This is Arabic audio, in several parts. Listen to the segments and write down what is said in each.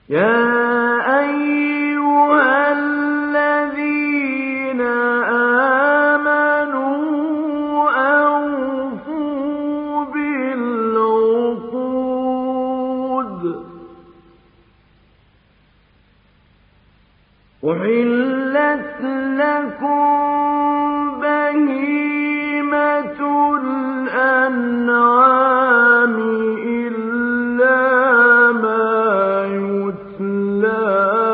يا أيها الذين آمنوا أوفوا بالعقود أحلت لكم بهيمة الأنعام إلا ما يتلى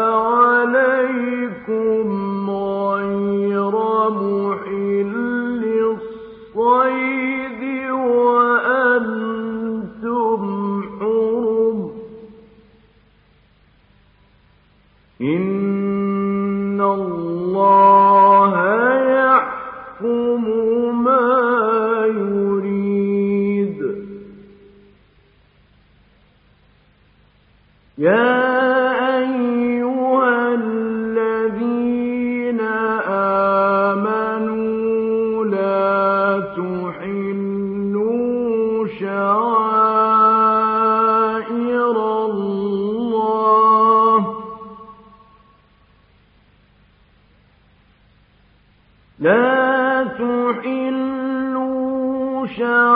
عليكم غير محل الصيد وأنتم حرم إن الله يحكم ما يريد يا أيها الذين آمنوا لا تحلوا شعائر الله لا تحلوا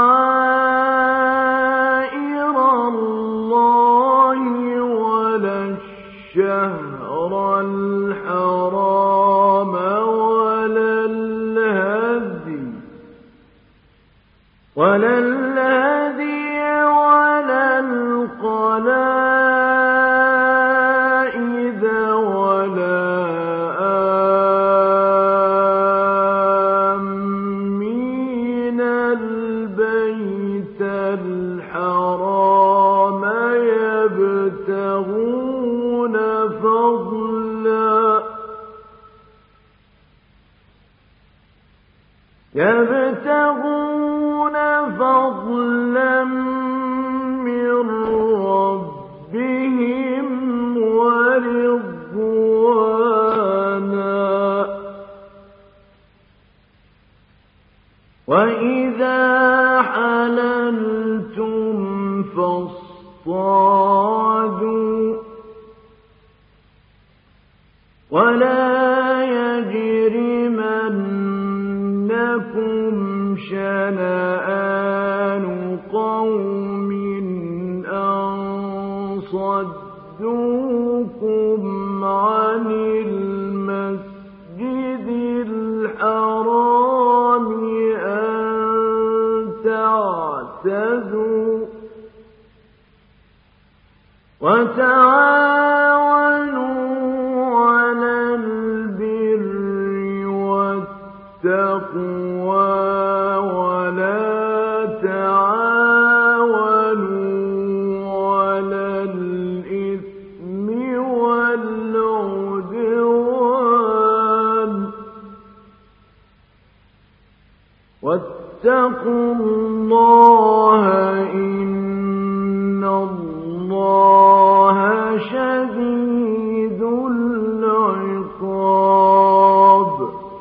شعائر الله ولا الشهر الحرام ولا الهدي ولا القلائد ولا آمين البيت الحرام يبتغون فضلا من ربهم ورضوانا وإذا حللتم فاصطادوا ولا يجرمنكم شنآن قوم أن صدوكم عن المسجد الحرام أن تعتدوا وتعاونوا على البر والتقوى ولا تعاونوا على الإثم والعدوان واتقوا الله إن الله شديد العقاب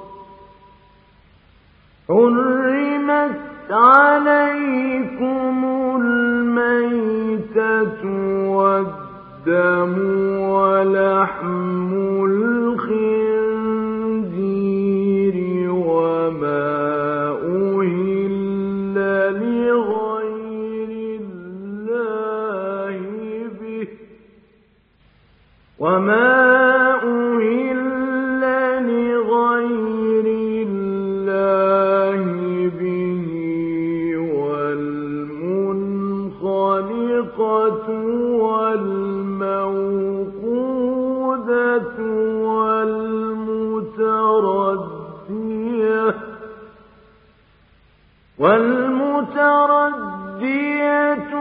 حرمت عليكم الميتة والدم ولحم الخنزير وما أهل لغير الله به والمنخنقة والموقوذة والمتردية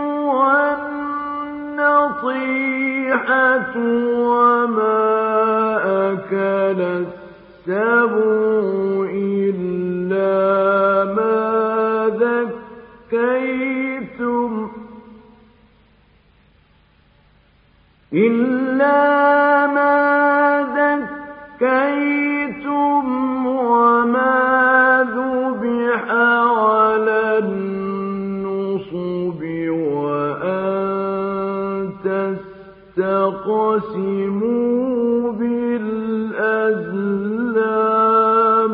والنطيحة وما أكل السبع إلا ما ذكيتم وما ذبح على النصب وأن تَخْتَصِمُوا بِالْأَزْلَامِ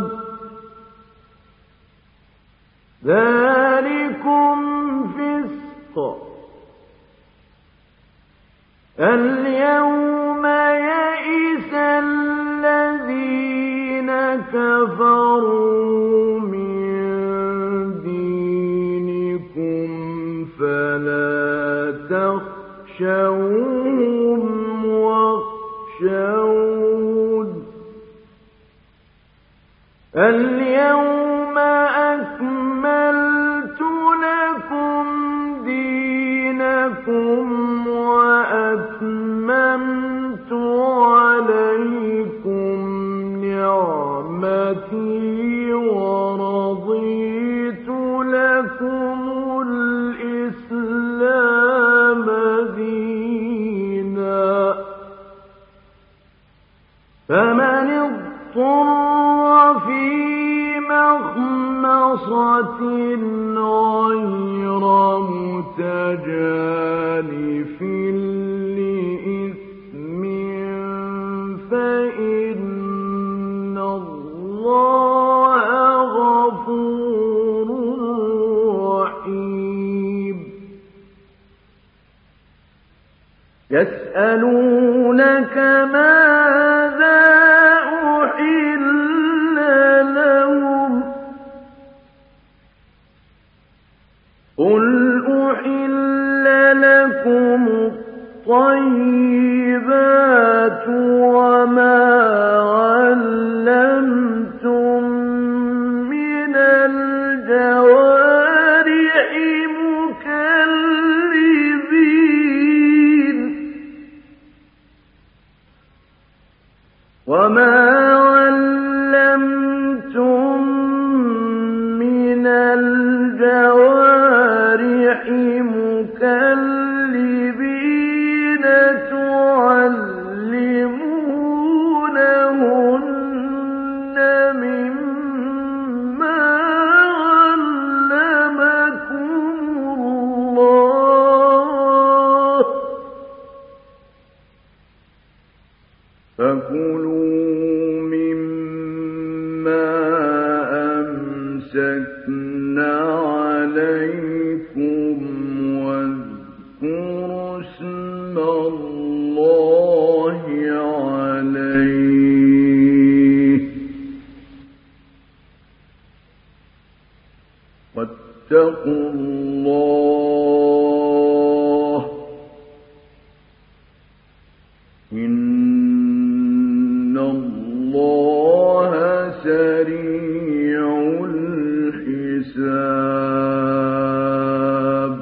ذَلِكُمْ فِسْقٌ الْيَوْمَ يَئِسَ الَّذِينَ كَفَرُوا مِن دِينِكُمْ فَلَا تَخْشَوْهُمْ وَاخْشَوْنِ الْيَوْمَ أَكْمَلْتُ لَكُمْ دِينَكُمْ وَأَتْمَمْتُ عَلَيْكُمْ نِعْمَتِي وَرَضِيتُ لَكُمُ الْإِسْلَامَ دِينًا فَمَنِ اضْطُرَّ فِي مَخْمَصَةٍ غَيْرَ مُتَجَانِفٍ لِّإِثْمٍ فَإِنَّ اللَّهَ غَفُورٌ رَّحِيمٌ يَسْأَلُونَكَ مَاذَا أُحِلَّ لَهُمْ قُلْ أُحِلَّ لَكُمُ الطَّيِّبَاتُ وَمَا عَلَّمْتُم مِّنَ الْجَوَارِحِ مُكَلِّبِينَ تُعَلِّمُونَهُنَّ مِمَّا عَلَّمَكُمُ اللَّهُ فَكُلُوا مِمَّا أَمْسَكْنَا عَلَيْكُمْ وَاذْكُرُوا اسْمَ اللَّهِ عَلَيْهِ وَاتَّقُوا اللَّهَ إِنَّ اللَّهَ سَرِيعُ الْحِسَابِ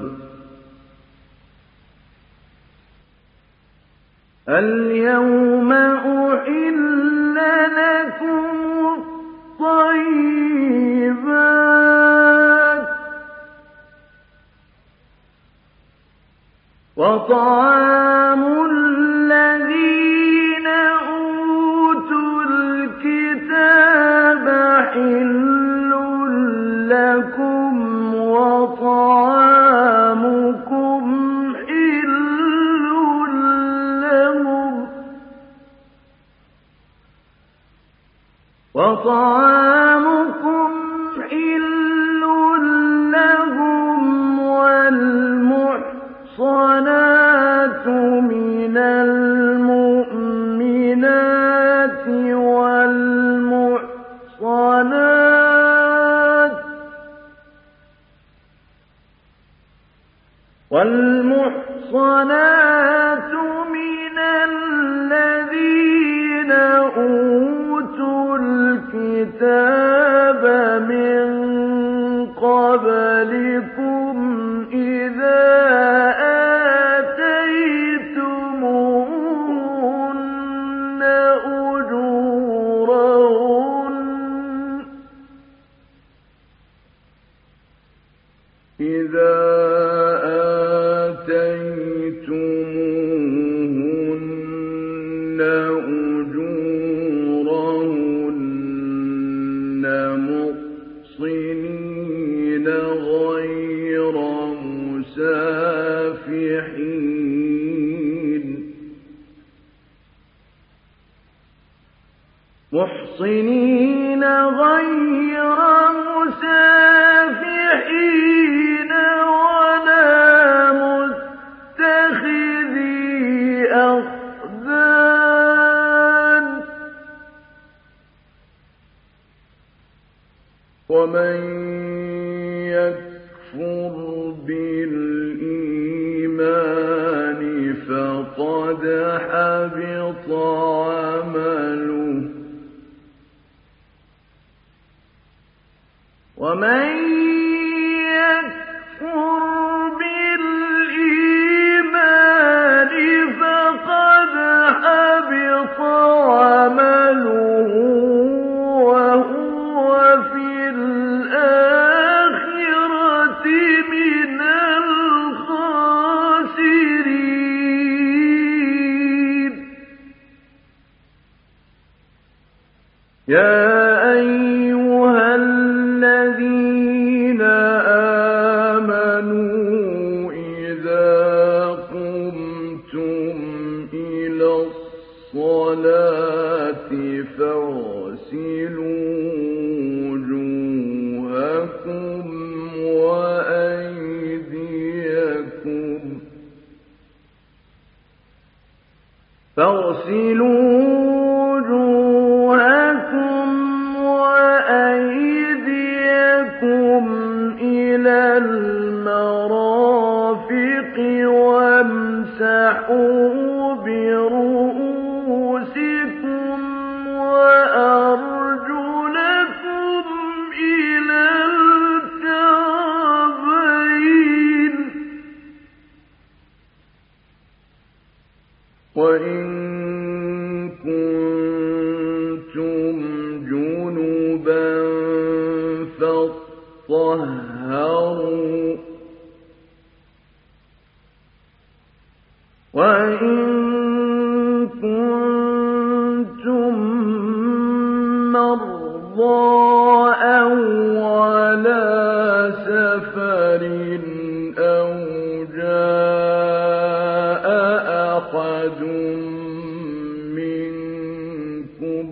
الْيَوْمَ أُحِلَّ لَكُمُ الطَّيِّبَاتُ وَطَعَامُ الَّذِينَ أُوتُوا الْكِتَابَ حِلٌّ لَّكُمْ وَطَعَامُكُمْ حِلٌّ لَّهُمْ وَالْمُحْصَنَاتُ مِنَ الْمُؤْمِنَاتِ وَالْمُحْصَنَاتُ مِنَ الَّذِينَ أُوتُوا الْكِتَابَ مِن قَبْلِكُمْ إِذَا آتَيْتُمُوهُنَّ محصنين غير مسافحين ولا متخذي أخدان ومن يكفر بالإيمان فقد حبط عمله ومن يكفر بالإيمان فقد حبط عمله وهو في الآخرة من الخاسرين يا أيها الذين آمنوا إذا قمتم إلى الصلاة فاغسلوا وجوهكم وأيديكم إلى المرافق وامسحوا برؤوسكم وأرجلكم إلى الكعبين وإن كنتم جنبا فاطهروا وإن كنتم مرضى أو على سفر أو جاء أحد منكم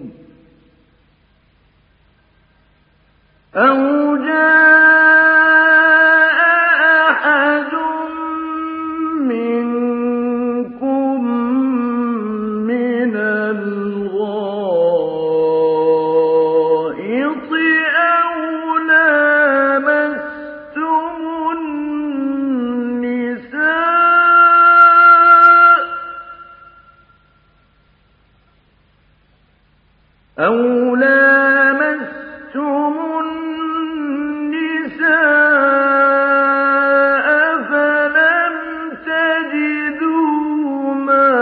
من الغائط أو لامستم النساء فلم تجدوا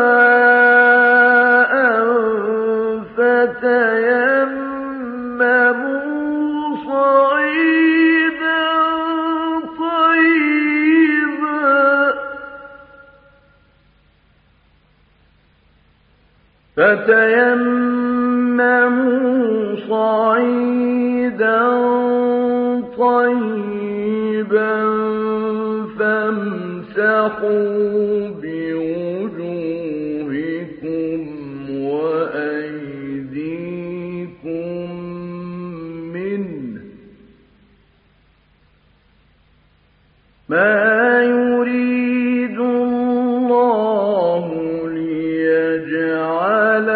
ماء فتيمموا صعيدا طيبا فامسحوا بوجوهكم وأيديكم منه ما يريد الله ليجعل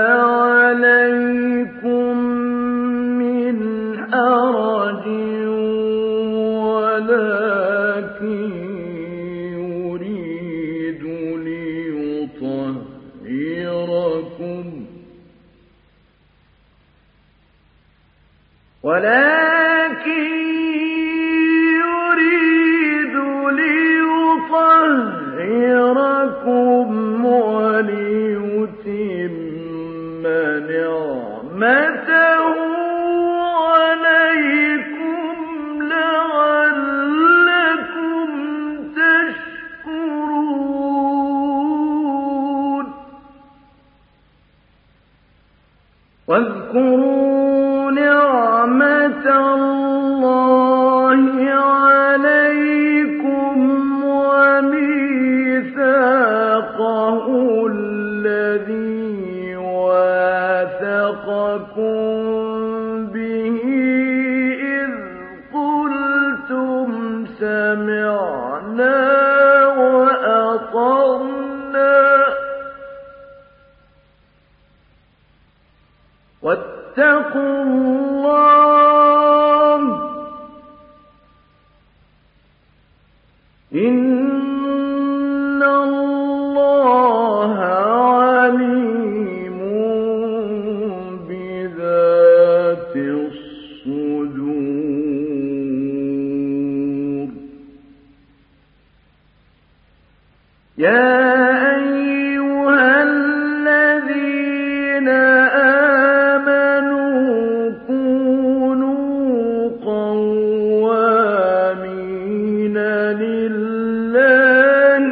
عليكم من حرج ولكن يريد ليطهركم وليتم نعمته عليكم لعلكم تشكرون واذكروا نعمة الله عليكم وميثاقه الذي واثقكم واتقوا الله إن الله عليم بذات الصدور يا أيها الذين آمنوا كونوا قوامين لله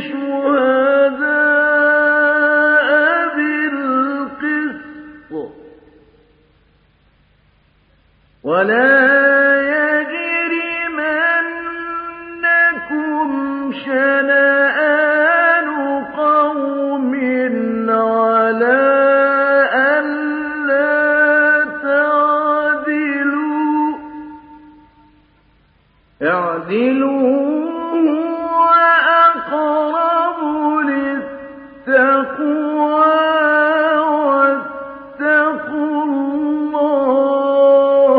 شهداء بالقسط ولا يجرمنكم شنآن قوم على ألا تعدلوا اعدلوا هو أقرب للتقوى واتقوا الله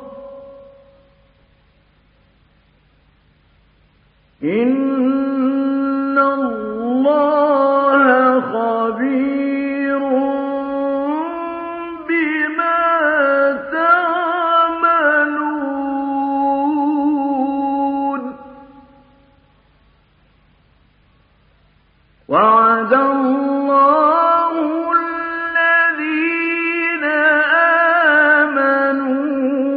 إن الله خبير بما تعملون وعد الله الذين آمنوا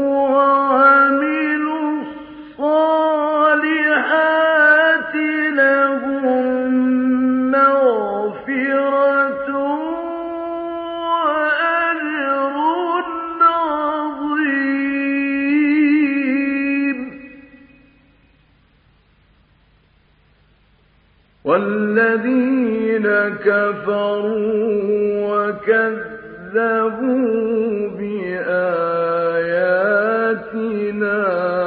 وعملوا الصالحات لهم مغفرة وأجر عظيم والذين كفروا وكذبوا بآياتنا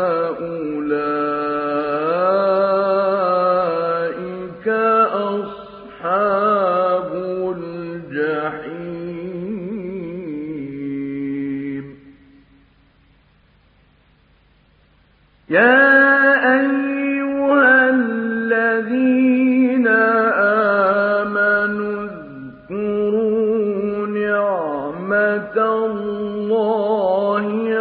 أولئك أصحاب الجحيم يا أيها الذين آمنوا اذكروا نعمة الله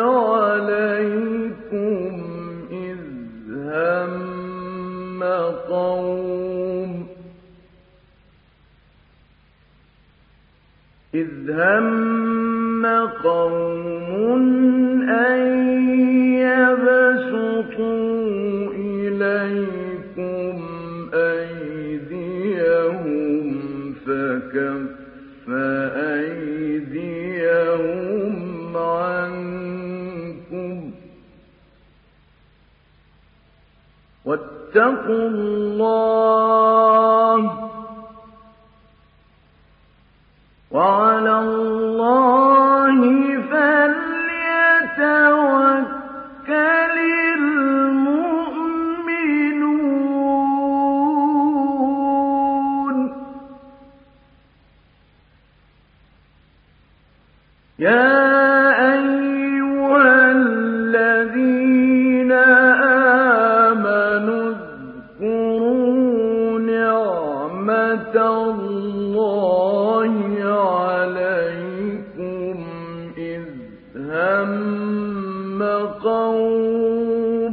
عليكم إذ هم قوم أن يبسطوا إليكم أيديهم فكف أيديهم عنكم واتقوا الله وعلى الله فليتوكل المؤمنون يا أيها الذين آمنوا اذكروا نعمة الله عليكم إذ هم قوم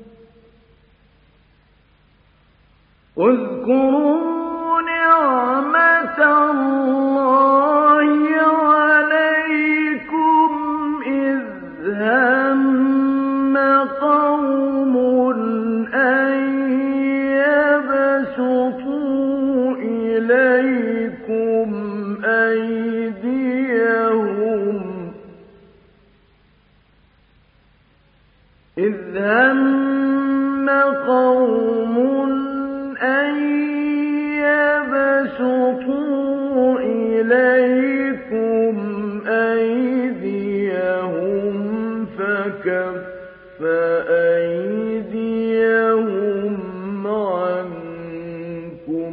اذكروا نعمة الله عليكم إذ هم قوم أن يبسطوا إليكم أيديهم إذ هم قوم أن يبسطوا إليكم أيديهم فكف أيديهم عنكم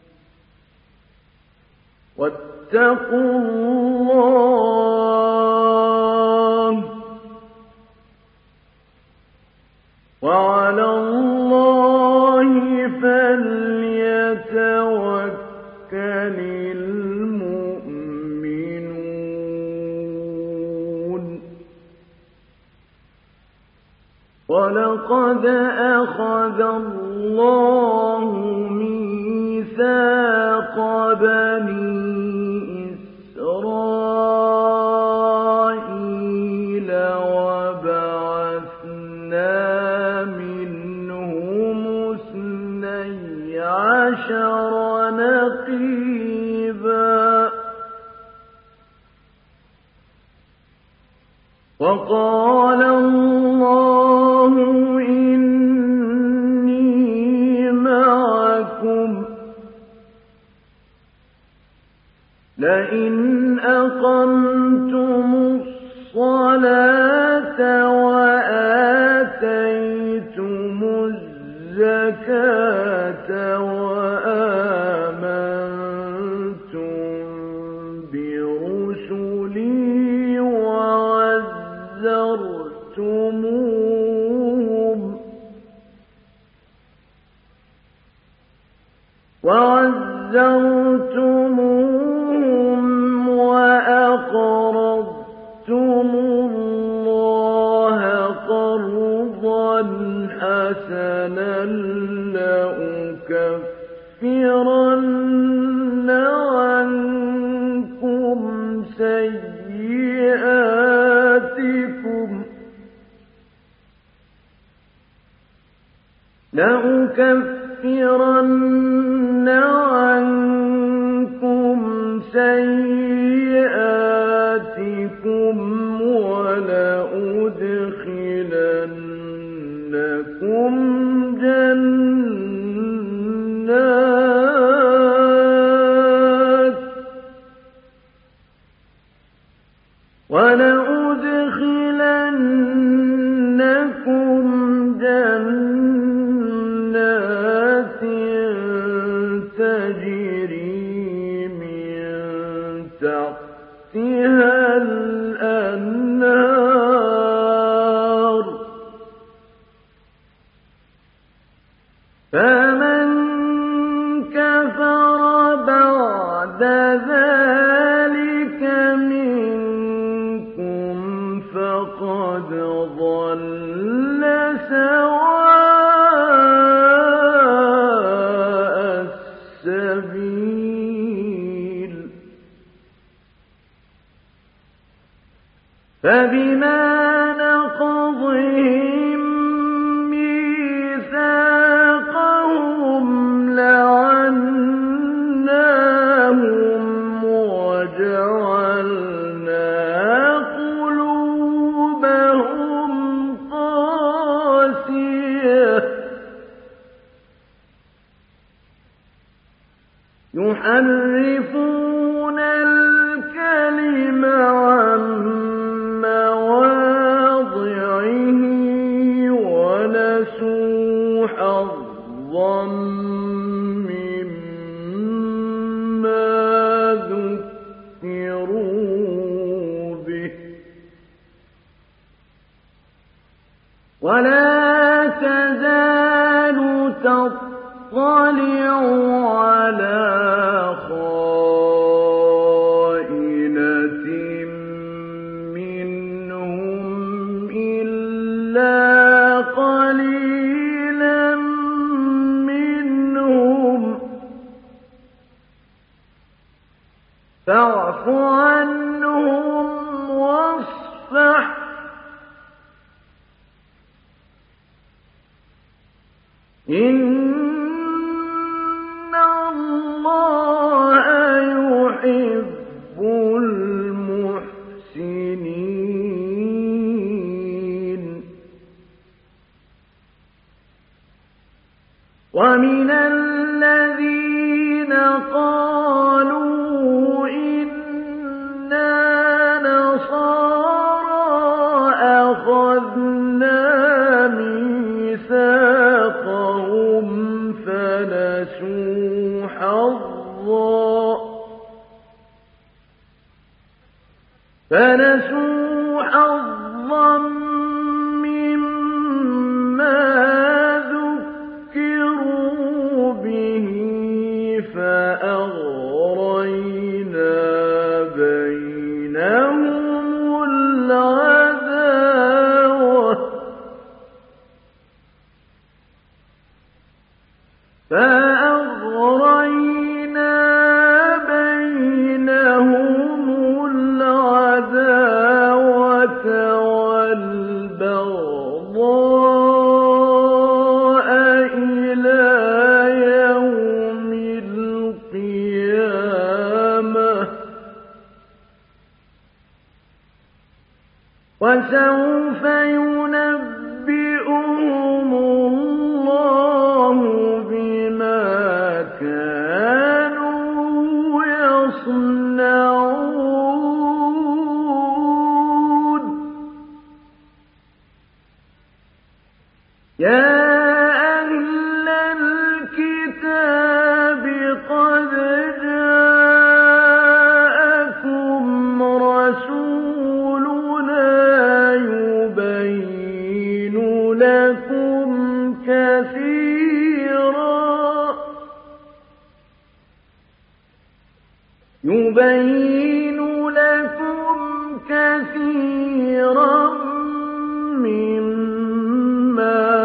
واتقوا الله المؤمنون ولقد أخذ الله ميثاق بني إسرائيل وبعثنا منهم 12 نقيبا وقال الله إني معكم لئن أقمتم الصلاة وآتيتم الزكاة وآمنتم برسلي وعزرتموهم وأقرضتم الله قرضا حسنا لأكفرن عنكم سيئاتكم ولأدخلنكم جنات تجري من تحتها الأنهار فمن كفر بعد ذلك منكم فقد ضل سواء السبيل فبما نقضهم ميثاقهم لعناهم وجعلنا قلوبهم قاسية يحرفون الكلم عن مواضعه ونسوا حظا مما ذكروا به ولا تزال تطلع على خائنة منهم إلا قليلا منهم فاعف عنهم واصفح إن الله يحب المحسنين ومن الذين قالوا إنا نصارى أخذنا ميثاقهم فنسوا حظا مما ذكروا به فأغرينا وسوف ينبئهم الله بما كانوا يصنعون. يا أهل الكتاب قد جاءكم رسولنا يبين لكم كثيرا مما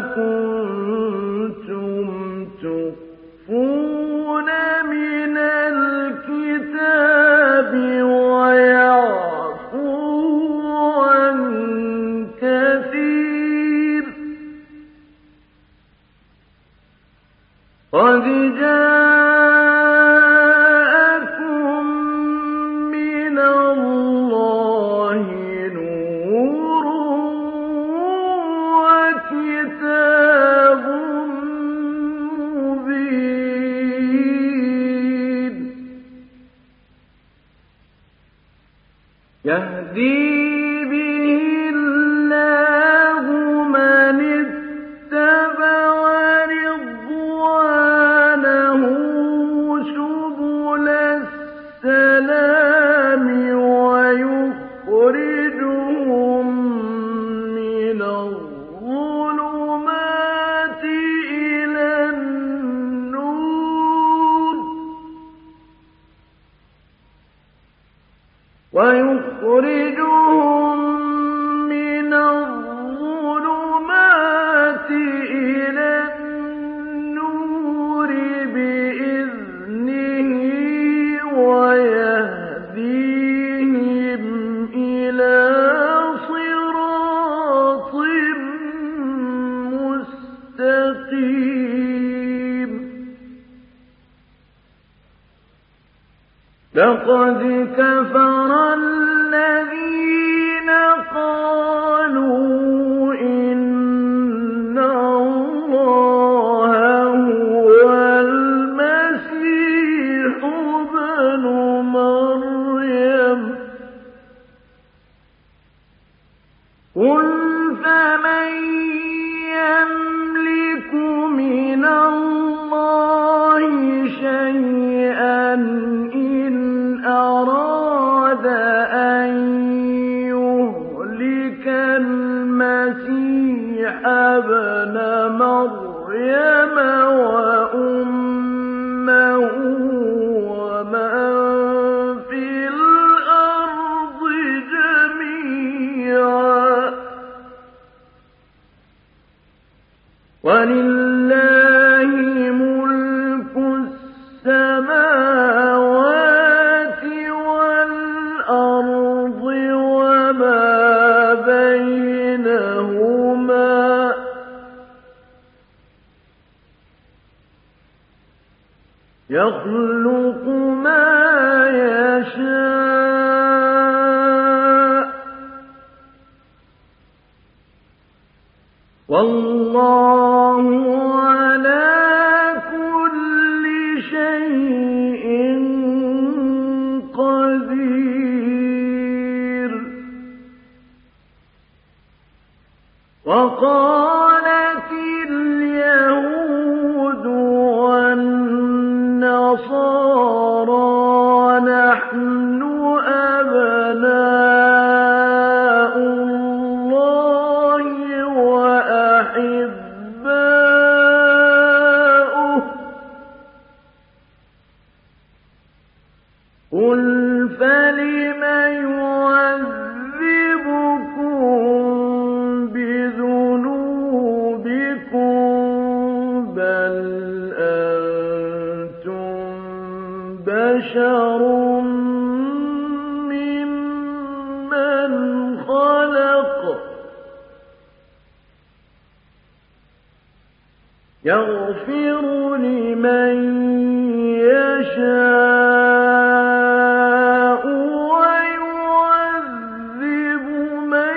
كنتم تخفون من الكتاب ويعفو عن كثير. قد جاءكم من الله نور وكتاب مبين يهدي به الله من اتبع رضوانه سبل السلام ويخرجهم من الظلمات إلى النور بإذنه ويهديهم إلى صراط مستقيم. لقد كفر الذين قالوا إن الله هو المسيح ابن مريم قل فمن يملك من الله شيئا إن أراد أن يهلك المسيح ابن مريم وأمه ومن في الأرض جميعا ولله ملك السماوات والأرض وما بينهما يخلق ما يشاء والله على كل شيء قدير. وقالت اليهود والنصارى نحن أبناء الله وأحباؤه قل فلم يعذبكم بذنوبكم بل أنتم بشر ممن خلق يغفر لمن يشاء ويعذب من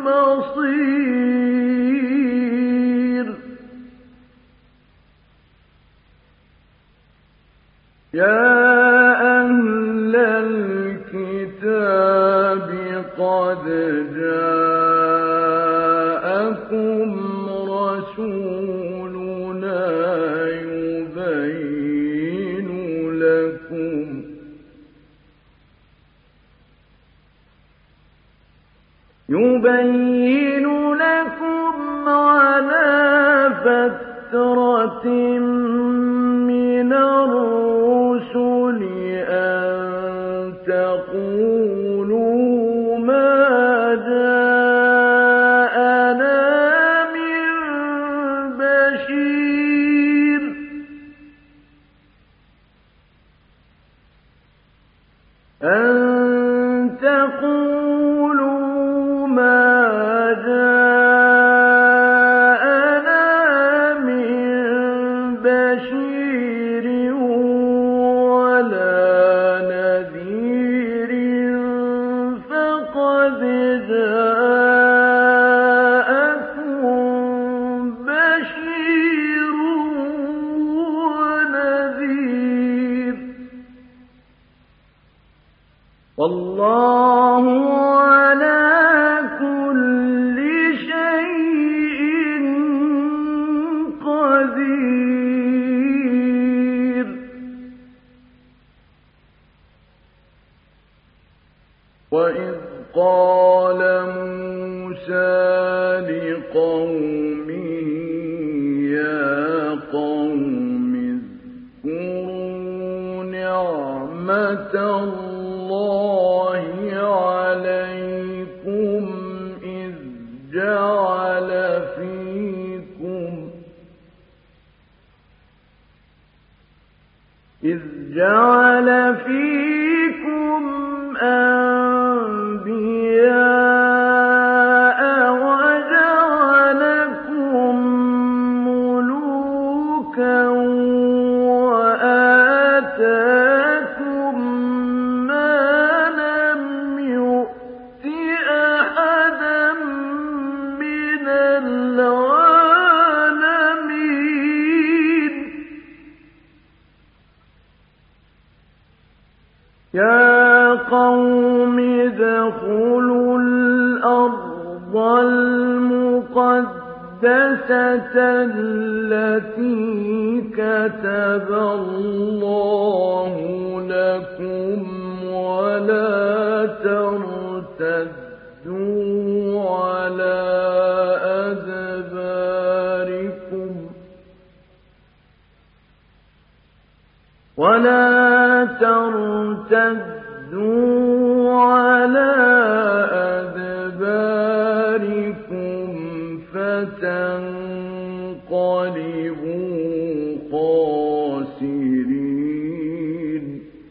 بصير يا أهل الكتاب قد جاءكم رسولنا يبين لكم على فترة من الرسل أن تقولوا ما جاءنا من بشير أن تقولوا ما جاءنا من بشير ولا نذير فقد جاءكم بشير ونذير والله على كل شيء قدير وإذ قال موسى لقومه يا قوم اذكروا نعمة الله عليكم إذ جعل فيكم أنبياء وجعلكم ملوكا وآتاكم ما لم يؤت أحدا من العالمين يا قوم ادخلوا الأرض المقدسة التي كتب الله لكم ولا ترتدوا على أدباركم فتنقلبوا خاسرين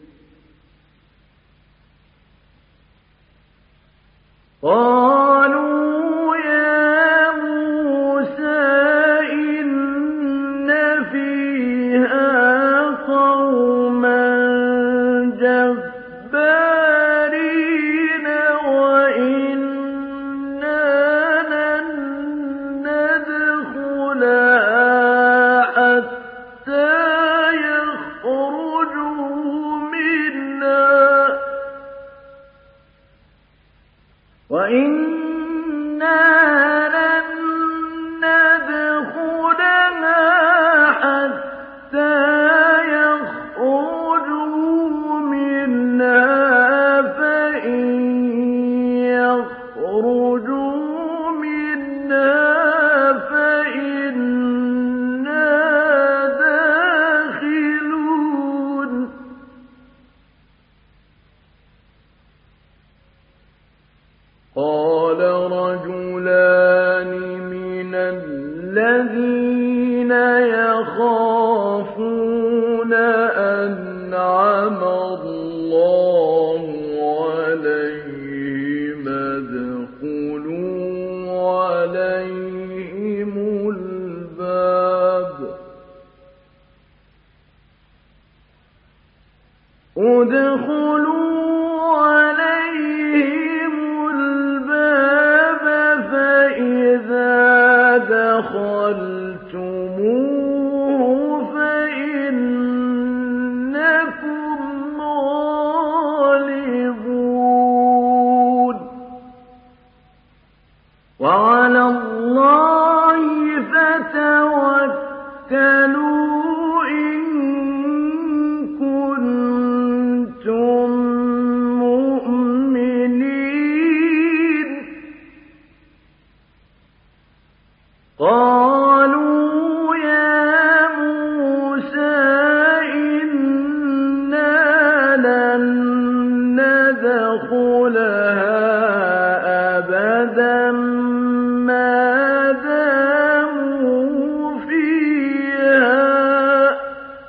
قالوا يا موسى إن فيها قوما جبارين وإنا لن ندخلها حتى يخرجوا منها وإنا لن ندخلها حتى يخرجوا منها فإن يخرجوا منها فإنا داخلون قال رجلان من الذين يخافون أنعم الله عليهم ادخلوا عليهم الباب وعلى الله فتوكلوا إن كنتم مؤمنين. قالوا يا موسى إنا لن ندخلها أبدا ما داموا فيها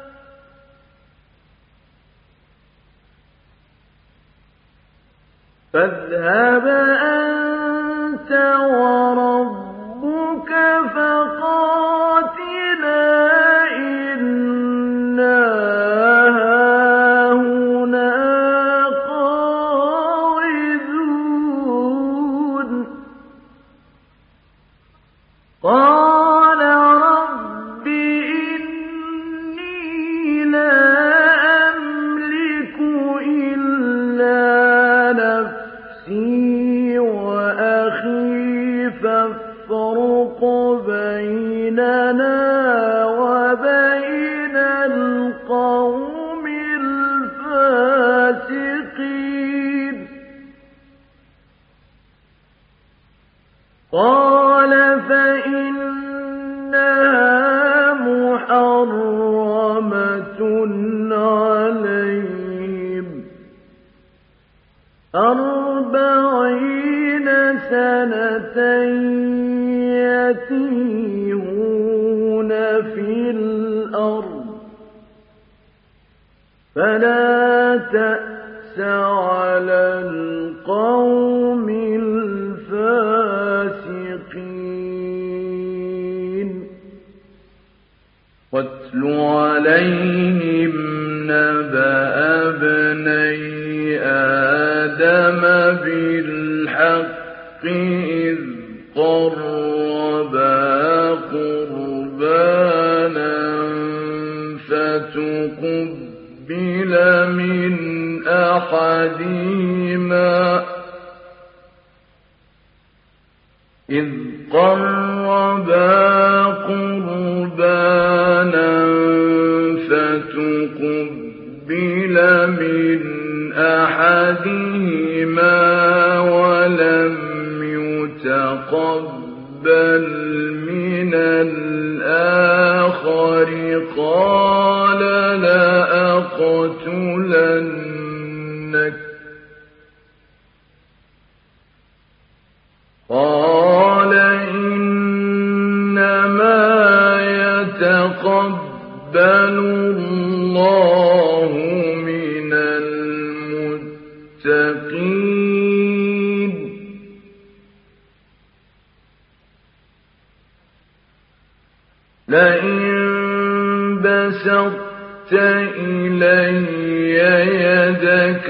فاذهب أنت وربك فقاتلا إنا هاهنا قاعدون. قال رب إني لا أملك إلا نفسي وأخي فافرق بيننا وبين القوم الفاسقين. قال فإنها محرمة عليهم 40 سنة يتيهون في الأرض فلا تأس على القوم الفاسقين. واتل عليهم نبأ ابني آدم بالحق إذ قربا قربانا فتقبل من أحدهما ولم يتقبل من الآخر قال لأقتلنك. قال إنما يتقبل الله من المتقين. لئن بسطت إلي يدك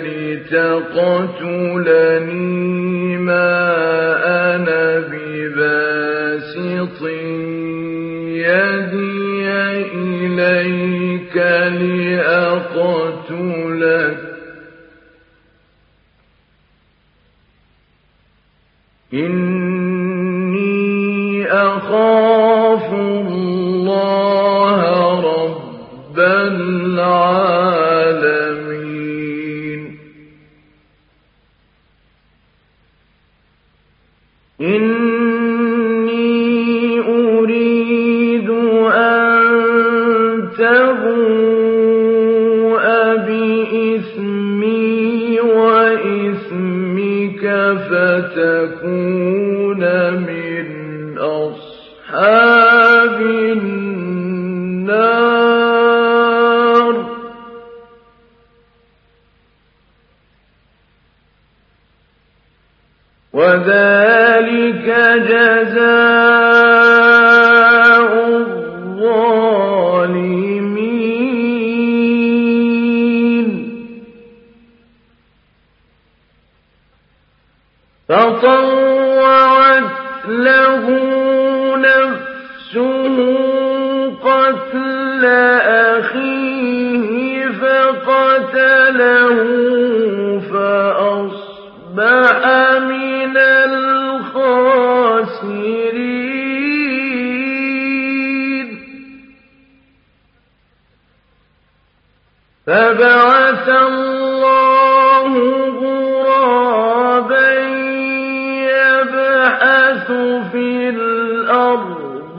لتقتلني ما أنا بباسط يدي إليك لأقتلك إني أخاف الله رب العالمين. إني أريد أن تبوء بإثمي وإثمك فتكون من أصحاب النار. وذلك جزاء الظالمين. فطوعت له نفسه قتل أخيه فقتله فأصبح من الخاسرين. خاسرين فبعث الله غرابا يبحث في الأرض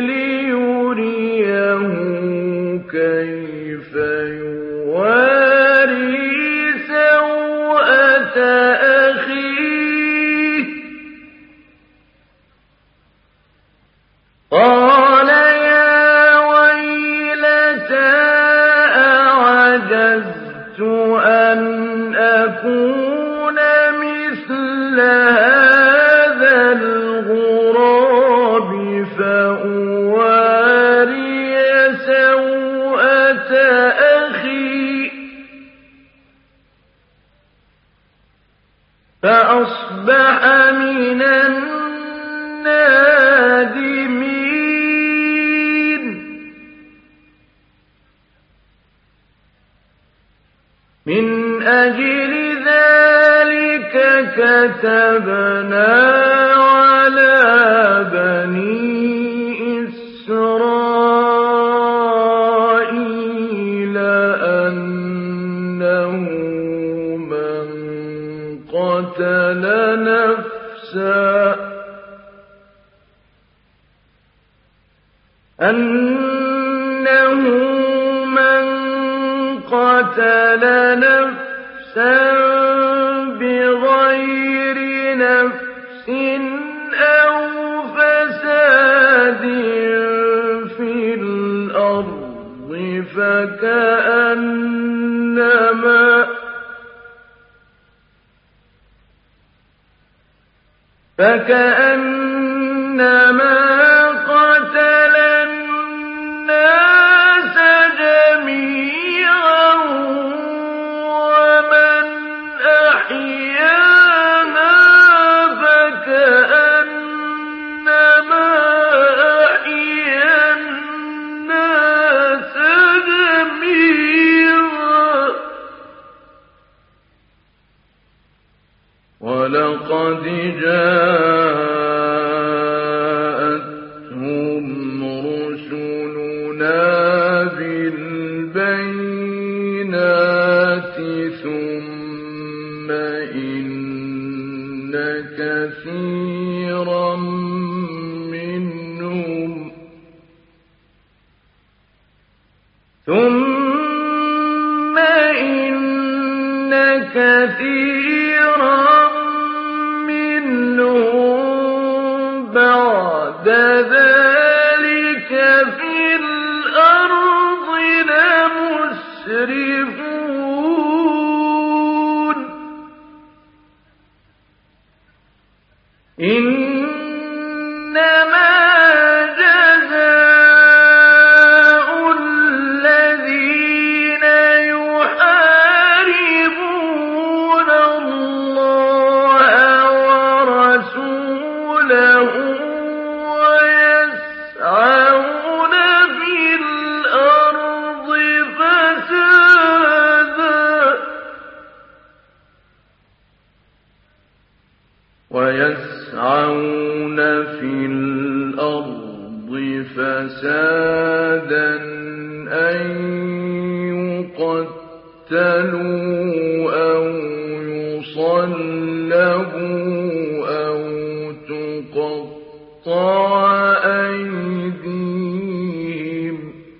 ليريه كيف يواري سوءة أخيه قال يا ويلتى أعجزت أن أكون مثل هذا الغراب فأواري سوءة أخي فأصبح من النادمين من أجل ذلك كتبنا على بني إسرائيل أنه من قتل نفسا بغير نفس أو فساد في الأرض فكأنما قتل الناس جميعا ومن أحياها فكأنما أحيا الناس جميعا ولقد جاءتهم رسلنا بالبينات ثم إن كثيرا منهم بعد ذلك في الأرض لمسرفون إنما جزاء الذين يحاربون الله ورسوله ويسعون في الأرض فسادا أن يقتلوا أو يصلبوا أو تقطع أيديهم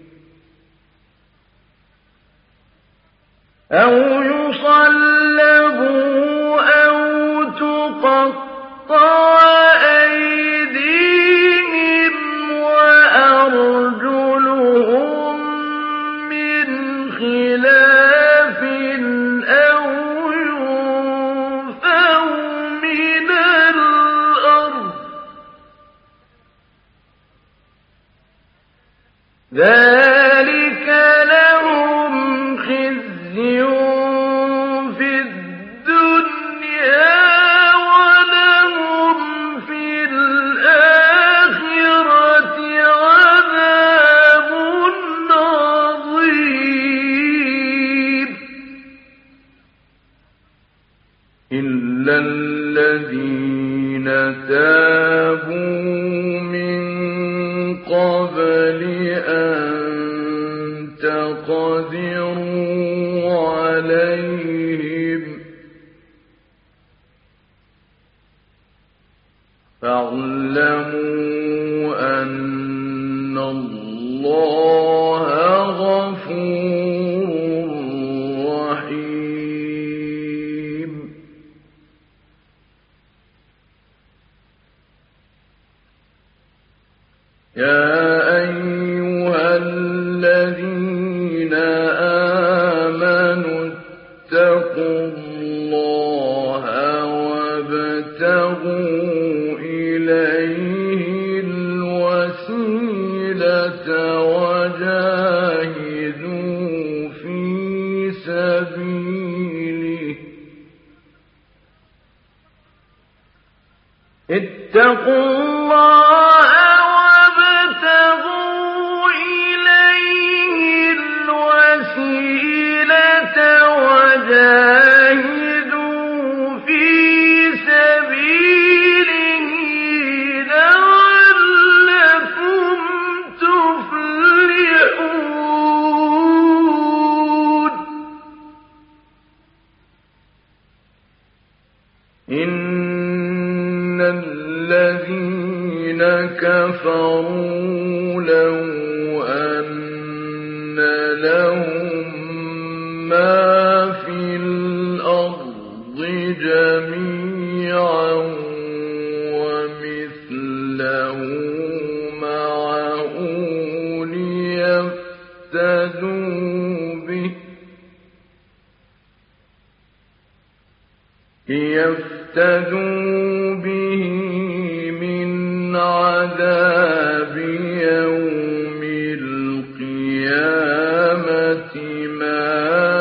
وأرجلهم من خلاف أو ينفوا من الأرض ذلك لهم خزي في الدنيا ولهم في الآخرة عذاب عظيم إلا الذين تابوا واعلموا أن الله غفور رحيم. يا أيها الذين آمنوا اتقوا الله وابتغوا إليه الوسيلة وجاهدوا في سبيله. اتقوا الله وابتغوا إليه الوسيلة وجاهدوا في سبيله لعلكم تفلحون. إن الذين كفروا لو أن لهم ما في الأرض جميعا ومثله معه ليفتدوا به من عذاب يوم القيامة ما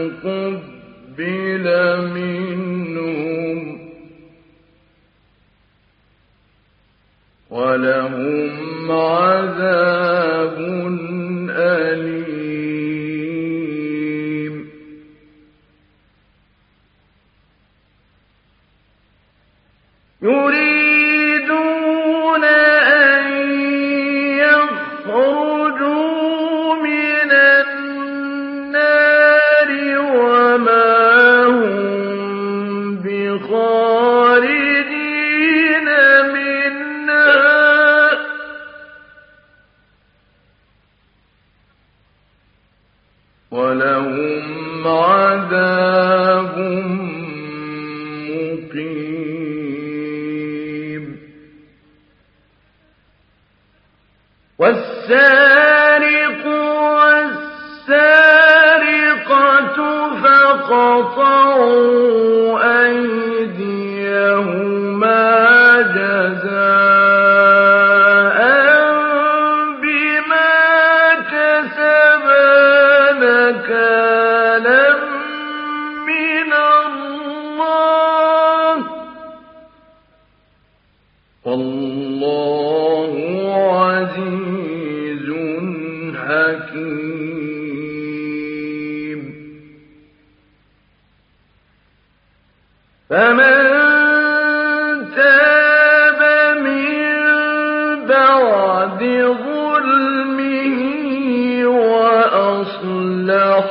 تقبل منهم ولهم عذاب أليم. يريدون أن يخرجوا من النار وما هم بخارجين منها ولهم عذاب مقيم. والسارق والسارقة فاقطعوا أيديهما جزاء بما كسبا نكالا من الله والله عزيز حكيم. فمن تاب من بعد ظلمه وأصلح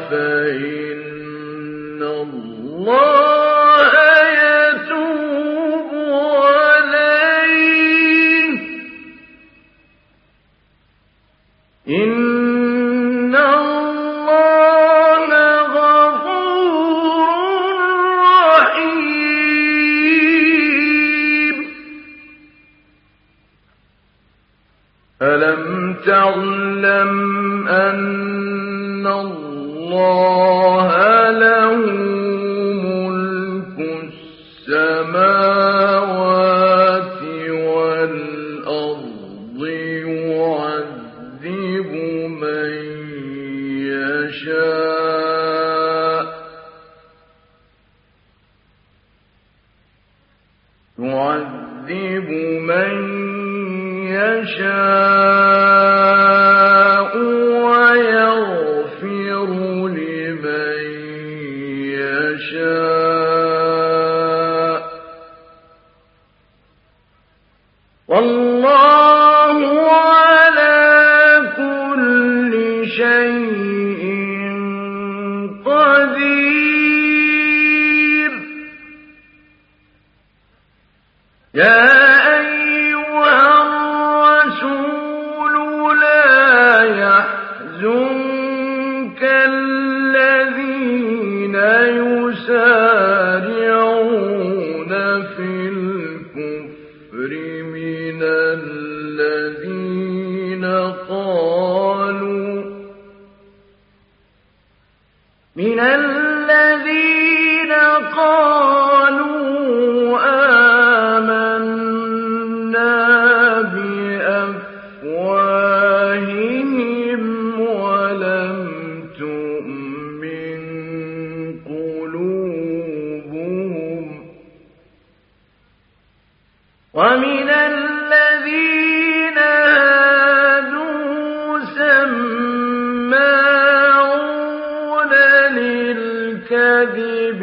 فإن الله يتوب عليه. إن الله غفور رحيم. ألم تعلم أن الله له ملك السماوات والأرض يعذب من يشاء ويغفر لمن يشاء والله على كل شيء قدير. يا أيها بأفواههم ولم تؤمن قلوبهم ومن الذين هادوا سماعون للكذب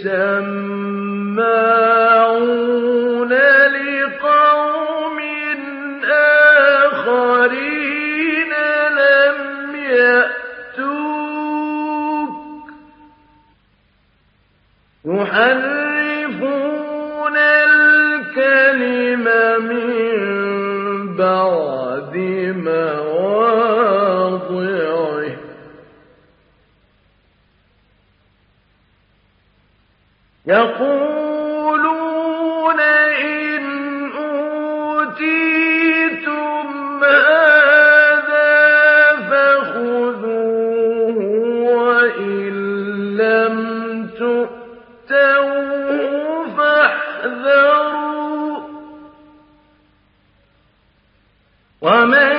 سماعون لقوم آخرين لم يأتوك يحرفون الكلم من بعد مواضعه يقولون إن أوتيتم هذا فخذوه وإن لم تؤتوه فاحذروا ومن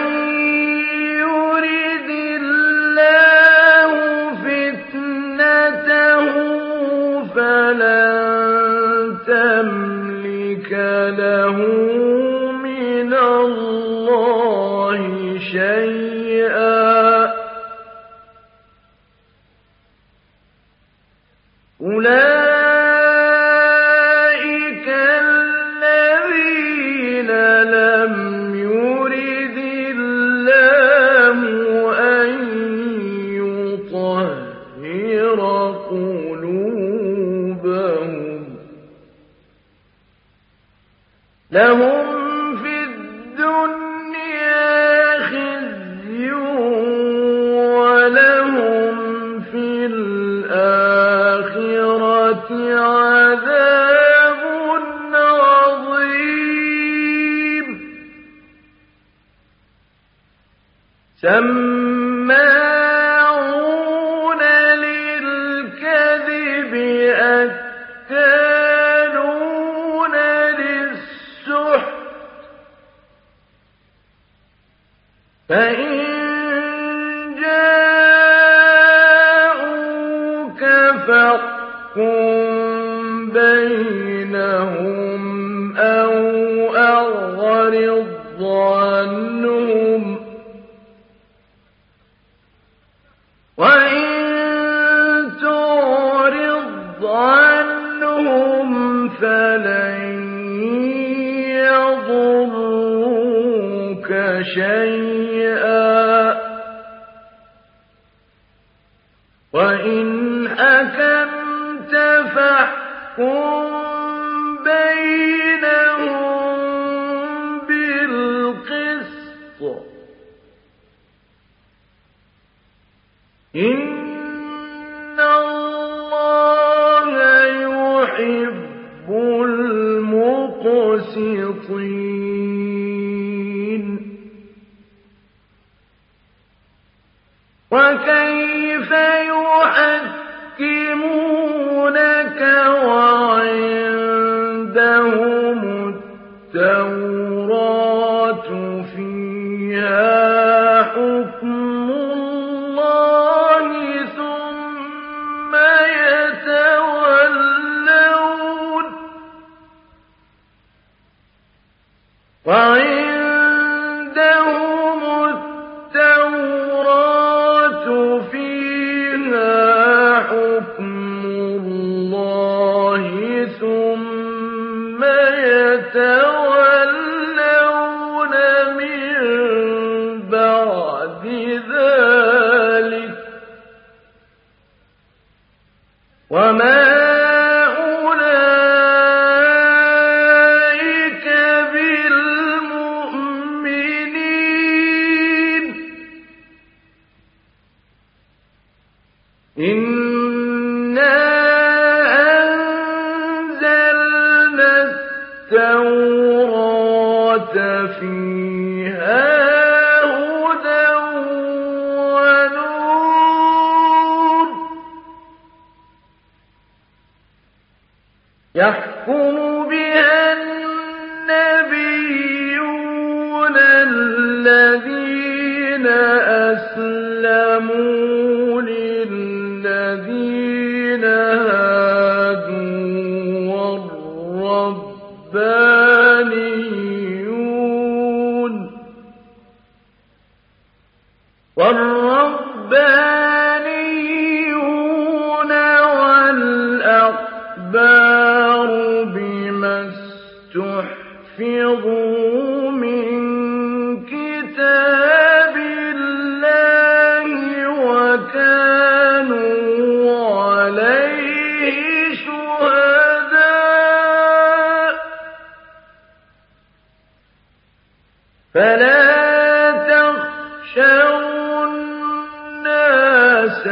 يرد الله فتنته فلن تملك له من الله شيئا أولئك الذين لم يرد الله أن يطهر قلوبهم لهم في الدنيا خزي ولهم في الآخرة عذاب عظيم سماعون للكذب أكالون للسحت فإن جاءوك فاحكم بينهم أو أعرض عنهم وإن تعرض عنهم فلن يضروك شيئا وإن حكمت فاحكم بينهم بالقسط إن الله يحب المقسطين وكيف يحكمونك وعندهم التوراة فيها حكم الله ثم يتولون وعندهم التوراة فيها حكم الله ثم يتولون من بعد ذلك وما أولئك بالمؤمنين إنا أنزلنا التوراة فيها هدى ونور يحكم بها النبي الذين أسلموا للذين هادوا والربانيون والأحبار بما استحفظوا من كتاب الله وكانوا عليه شهداء فلا تخشوا الناس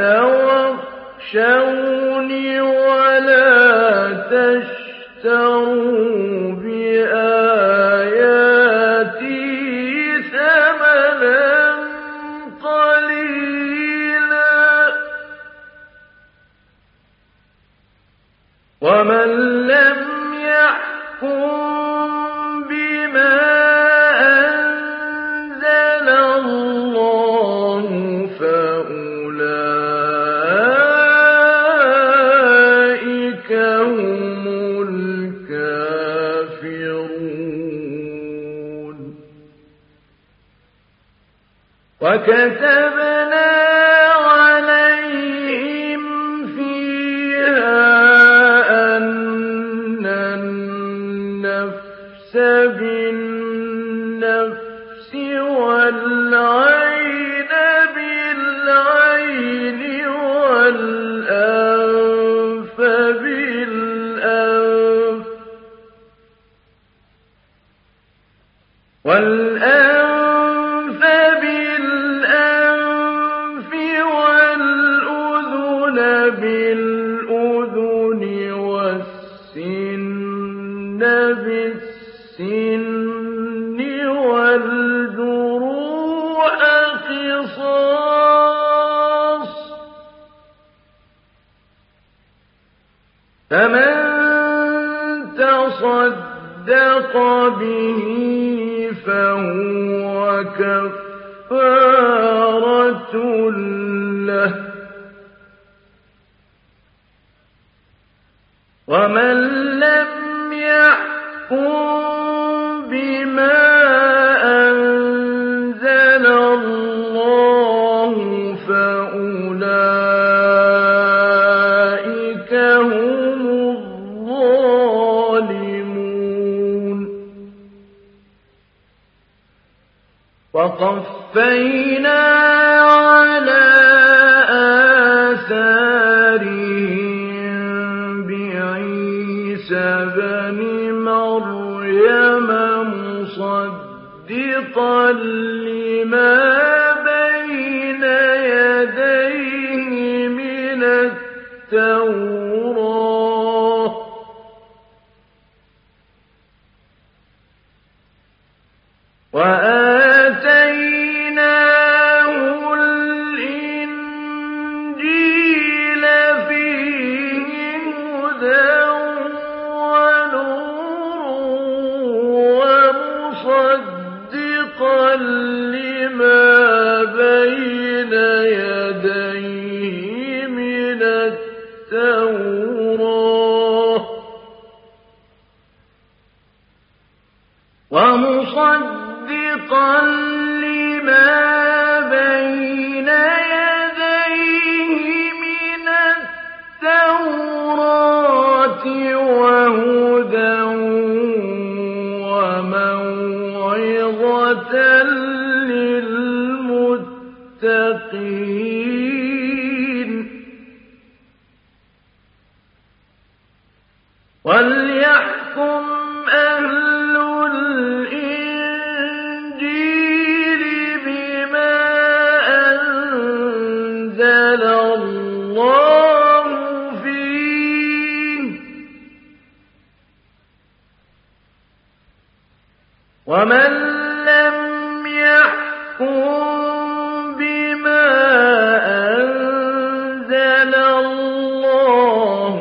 واخشوني ولا تشتروا بآياتي ثمنا قليلا ومن لم يحكم بما أنزل الله فأولئك هم الكافرون وكتبنا عليهم فيها أن النفس بالنفس والعين بالعين والأنف بالأنف بالأنف والأذن بالأذن والسن بالسن والجروح قصاص فمن تصدق به فهو كفارة له ومن لم يحكم بما أنزل الله فأولئك هم الظالمون وقفينا على آثارهم بعيسى بن مريم مصدقا لما بين يديه من التوراة وآتيناه الإنجيل فيه هدى ونور ومصدقا لما بين يديه من التوراة ومصدقا لما بين يديه من التوراة وهدى وموعظة للمتقين وليحكم أهل الإنجيل بما أنزل الله فيه ومن لم يحكم بما أنزل الله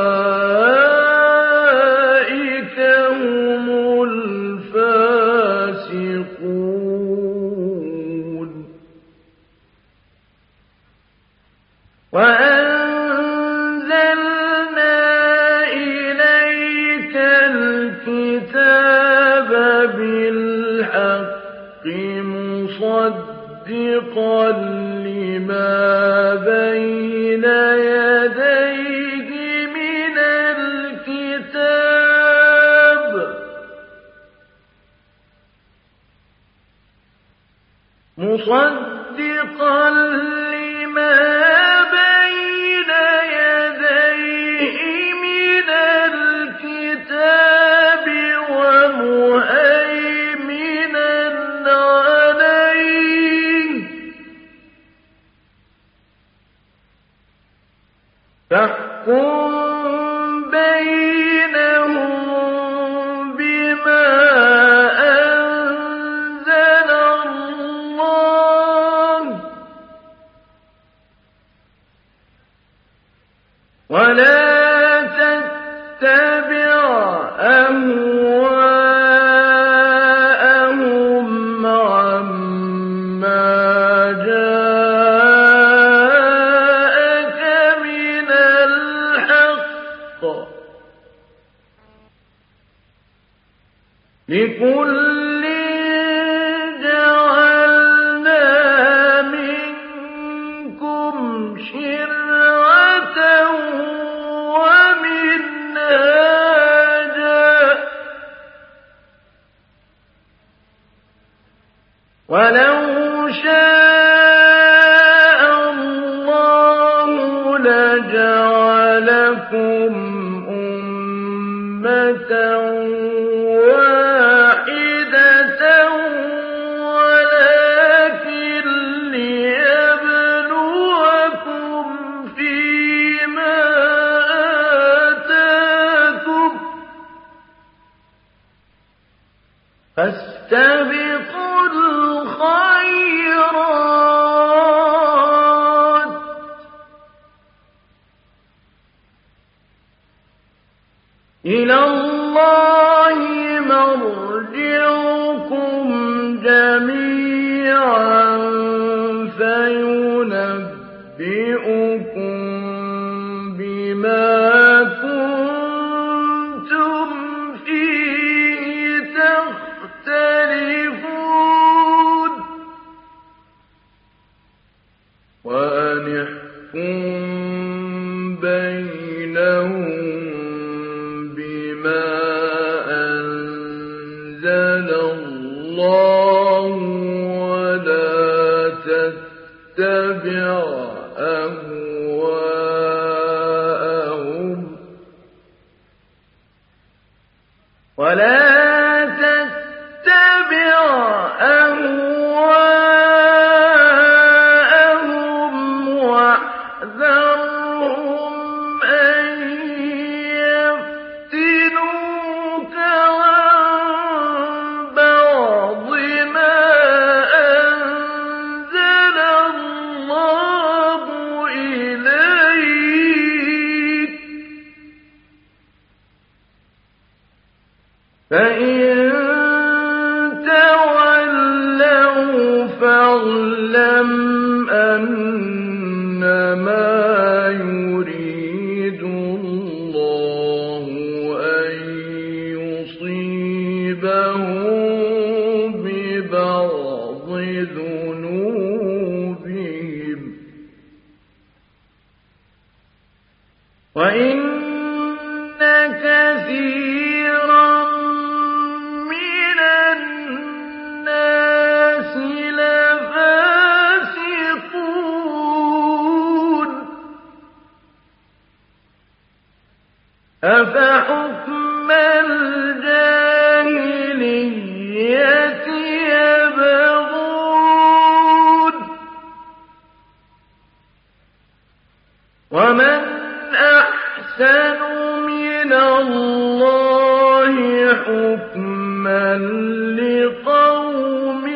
فأولئك هم الفاسقون مُصَدِّقًا لِّمَا بَيْنَ يَدَيْهِ مِنَ الْكِتَابِ وَمُهَيْمِنًا عَلَيْهِ فَاحْكُم بَيْنَهُم بِمَا أَنزَلَ اللَّهُ وَلَا تَتَّبِعْ أَهْوَاءَهُمْ عَمَّا جَاءَكَ مِنَ الْحَقِّ ۚ لِكُلٍّ جَعَلْنَا مِنكُمْ شِرْعَةً وَمِنْهَاجًا ۚ وَلَوْ شَاءَ اللَّهُ لَجَعَلَكُمْ أُمَّةً وَاحِدَةً وَلَٰكِن لِّيَبْلُوَكُمْ فِيمَا آتَاكُمْ ۖ فَاسْتَبِقُوا الْخَيْرَاتِ ۚ إِلَى اللَّهِ مَرْجِعُكُمْ جَمِيعًا فَيُنَبِّئُكُم بِمَا كُنتُمْ فِيهِ تَخْتَلِفُونَ وَأَنِ احْكُم بَيْنَهُم بِمَا أَنزَلَ اللَّهُ وَلَا تَتَّبِعْ أَهْوَاءَهُمْ وَاحْذَرْهُمْ أَن يَفْتِنُوكَ عَن بَعْضِ مَا أَنزَلَ اللَّهُ إِلَيْكَ ۖ فَإِن تَوَلَّوْا فَاعْلَمْ أَنَّمَا يُرِيدُ اللَّهُ أَن يُصِيبَهُم بِبَعْضِ ذُنُوبِهِمْ ۗ وَإِنَّ كَثِيرًا مِّنَ النَّاسِ لَفَاسِقُونَ أَفَحُكْمَ الْجَاهِلِيَّةِ يَبْغُونَ وَمَنْ أَحْسَنُ مِنَ اللَّهِ حُكْمًا لِّقَوْمٍ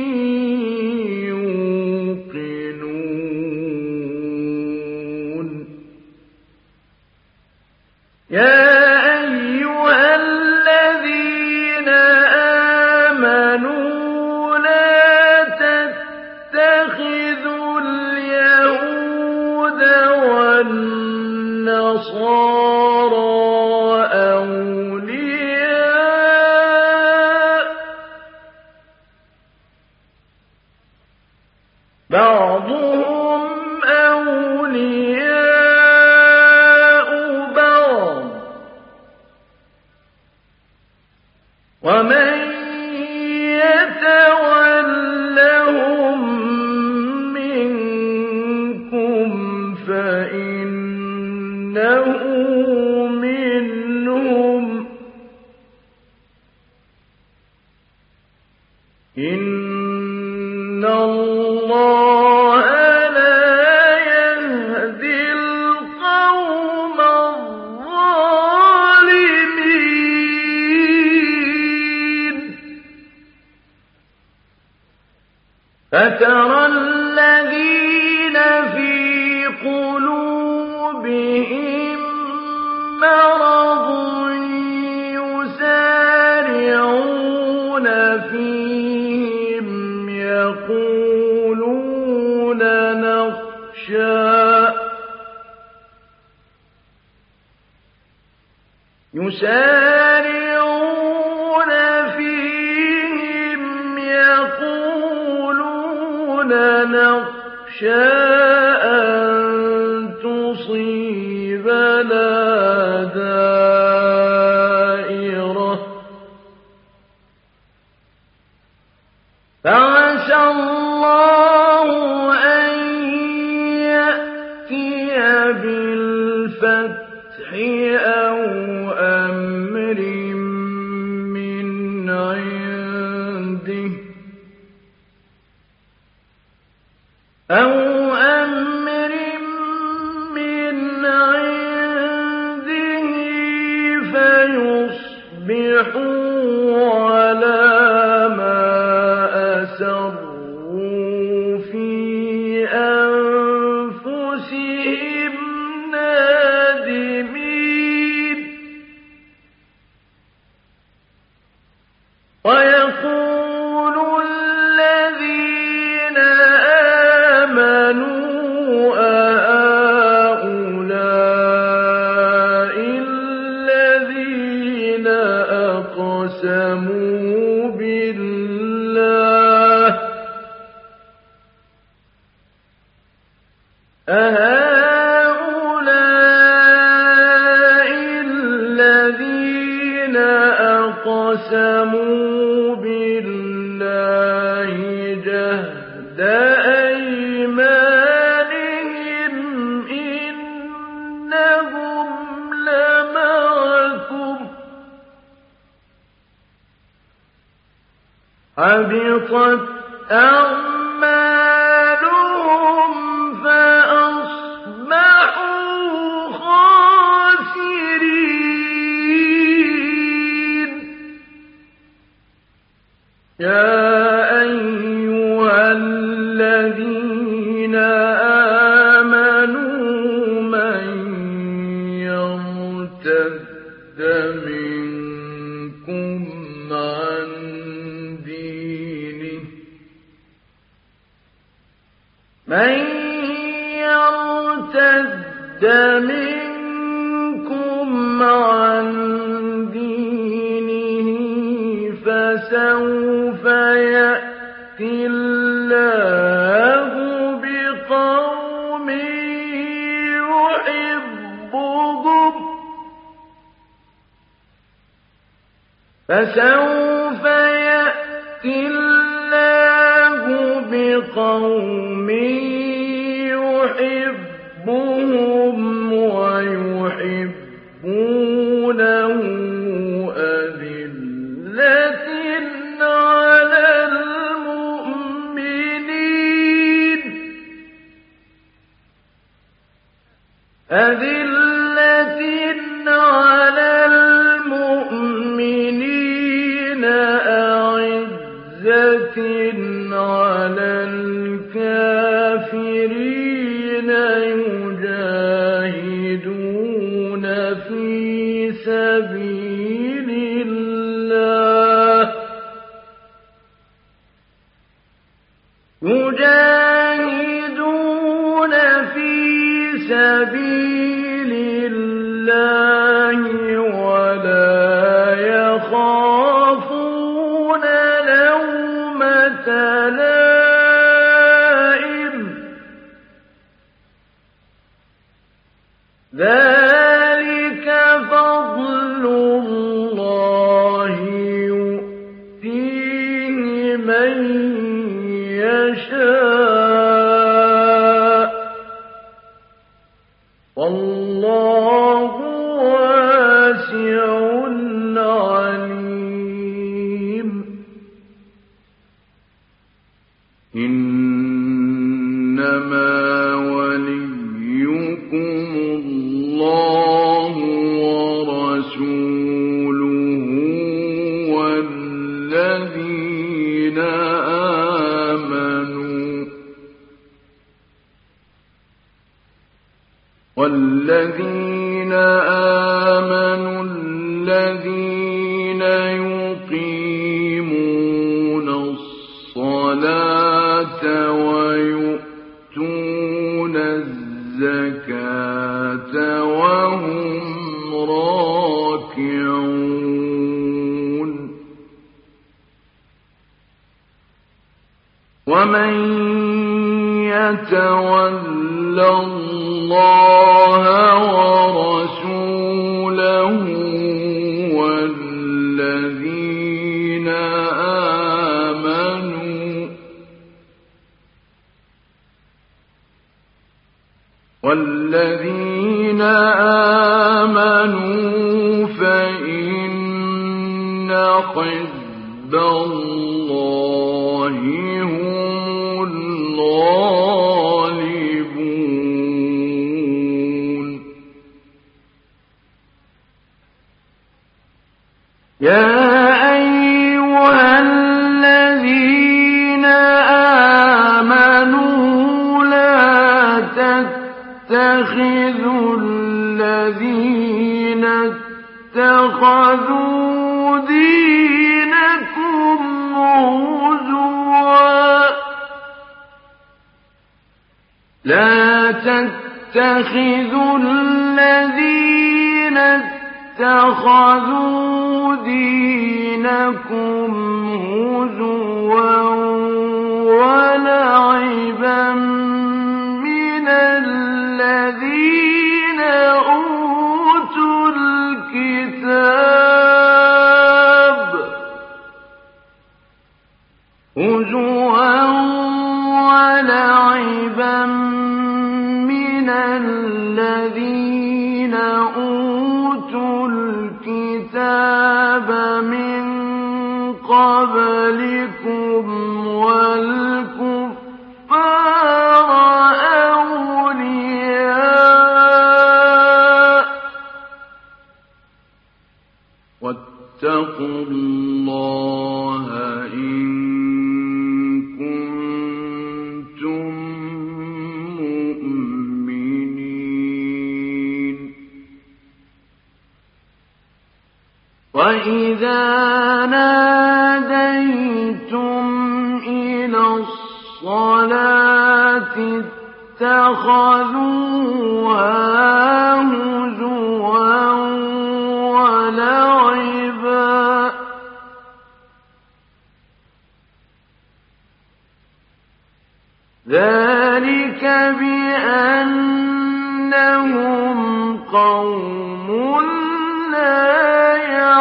يُوقِنُونَ يَا أَيُّهَا الَّذِينَ آمَنُوا لَا تَتَّخِذُوا الْيَهُودَ وَالنَّصَارَىٰ أَوْلِيَاءَ بعضهم أولياء بعض ومن يتولهم منكم فإنه منهم إن الله لا يهدي القوم الظالمين فترى الذين في قلوبهم مرض يسارعون فيهم يقولون نخشى أن تصيبنا دائرة فعسى الله أن يأتي بالفتح أو أمر من عنده فيصبحوا على ما أسروا في أنفسهم نادمين ويقول الذين آمنوا أهؤلاء الذين أقسموا بالله جهد أيمانهم إنهم لمعكم حبطت أعمالهم فأصبحوا خاسرين يا أيها الذين آمنوا من يرتد منكم عن دينه فسوف يأتي الله بقوم يحبهم فسوف يأتي الله بقوم يحبهم ويحبونه أذلة على المؤمنين أعزة على الكافرين يجاهدون في سبيل الله ولا يخافون لومة لائم يشاء والله واسع عليم إنما وليكم الله ورسوله والذين آمنوا الذين يقيمون الصلاة ويؤتون الزكاة وهم راكعون ومن يتول الله ورسوله والذين آمنوا فإن حزب الله هم الغالبون يا أيها الذين آمنوا لا تتخذوا الذين اتخذوا دينكم هزوا لا تتخذوا الذين اتخذوا دينكم هزوا ولعبا من الذين أوتوا الكتاب هزوا ولعبا من الذين أوتوا الكتاب من قبلكم والكفار أولياء واتقوا الله إن كنتم مؤمنين وإذا ناديتم إلى الصلاة اتخذوها هزوا ولعبا ذلك بأنهم قوم لا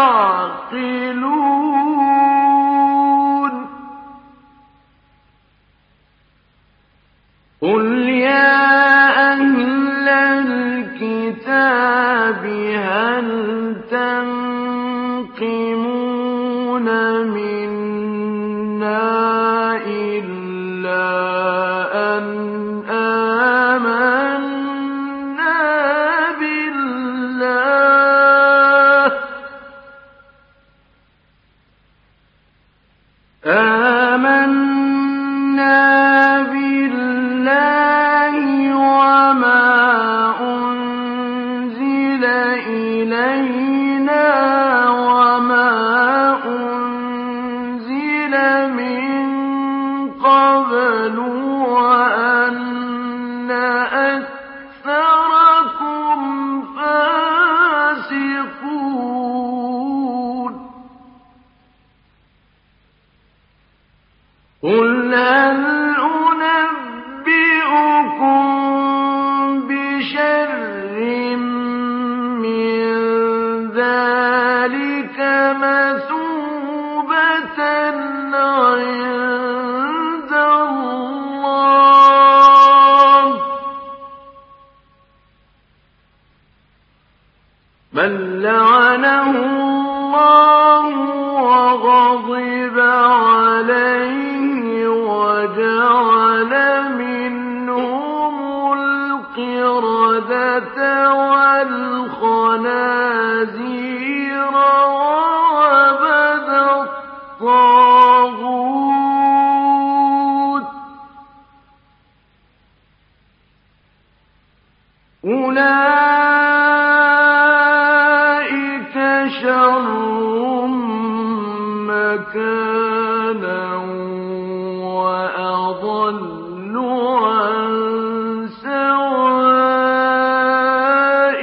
يعقلون قل يا أهل الكتاب هل تنقمون منا إلا أن آمنا بالله وما أنزل إلينا وما أنزل من قبل وأن أكثركم فاسقون قل هل أنبئكم بشر من ذلك مثوبة عند الله لعنه الله وغضب عليه وجعل منهم القردة والخنازير وعبد الطاغوت أولئك شر مكانا وأضل عن سواء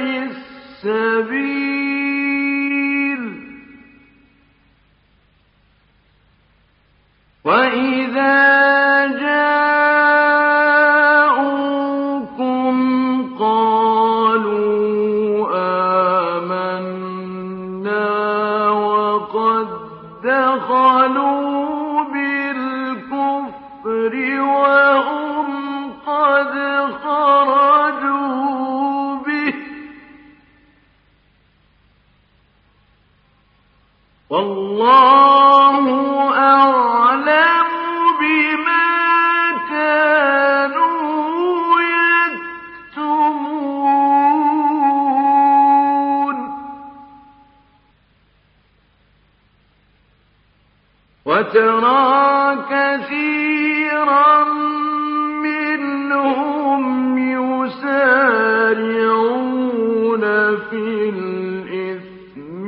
السبيل وإذا جاءوكم قالوا آمنا وقد دخلوا بالكفر وهم قد خرجوا به والله أعلم بما كانوا يكتمون وترى كثيرا منهم يسارعون في الإثم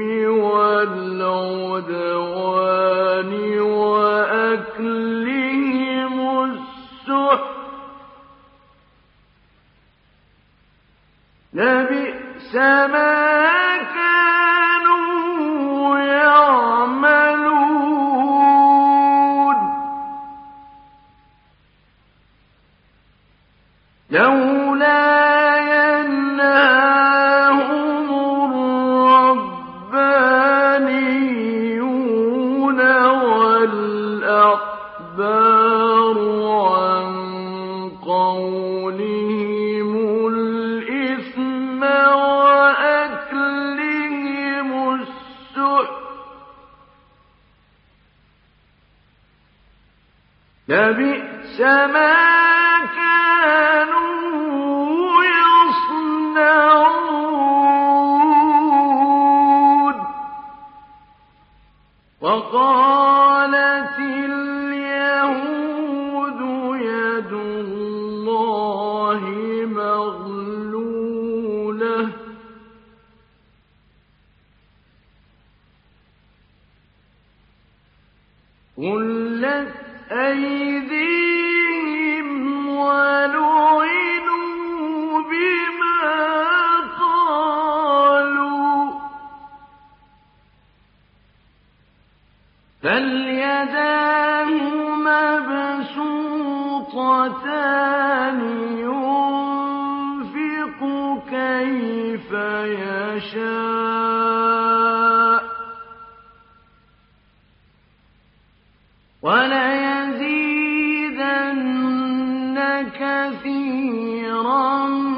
والعدوان وأكلهم السحت لبئس ما كانوا يعملون لولا ينهاهم الربانيون والأحبار عن قولهم الإثم وأكلهم السحت لبئس ما كانوا يصنعون وقالت اليهود يد الله مغلولة غلت أيديهم ولعنوا بما قالوا بل يداه مبسوطتان ينفق كيف يشاء وليزيدن كثيرا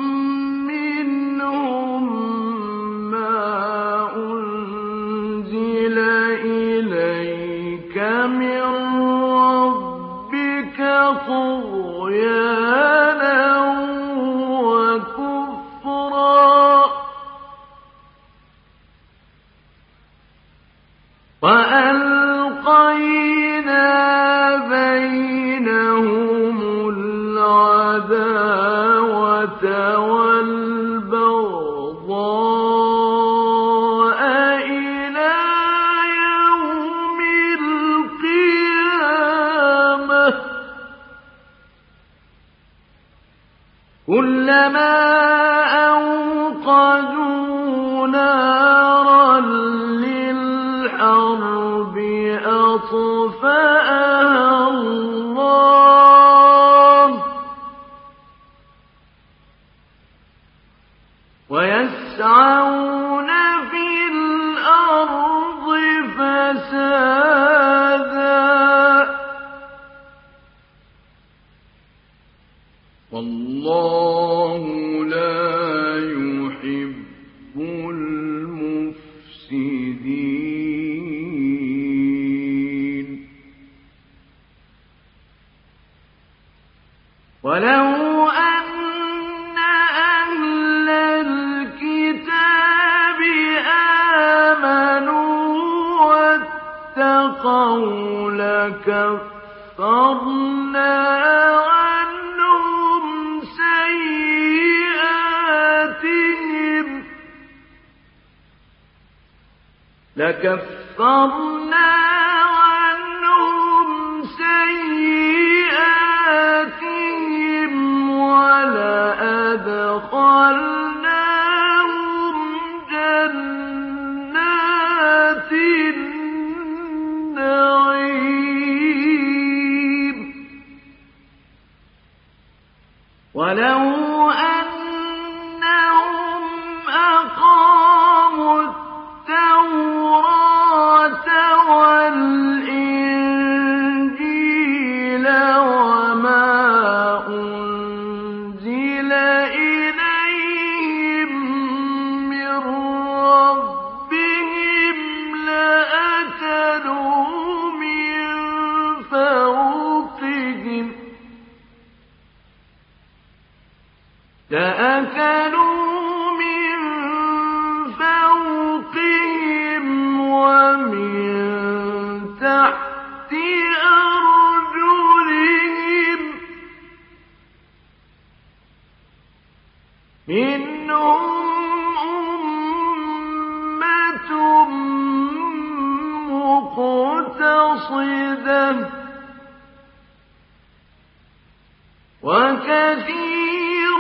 منهم ما أنزل إليك من ربك طغيانا وكفرا وألقينا بينهم العداوة والبغضاء إلى يوم القيامة كلما أوقدوا نارا للحرب أطفأها الله ويسعون في الأرض فسادا والله لا يحب المفسدين لكفرنا عنهم سيئاتهم ولأدخلناهم جنات النعيم ولو أنهم أقاموا التوراة والإنجيل وما أنزل إليهم من ربهم لأكلوا من فوقهم ومن تحت أرجلهم منهم أمة مقتصدة وكثير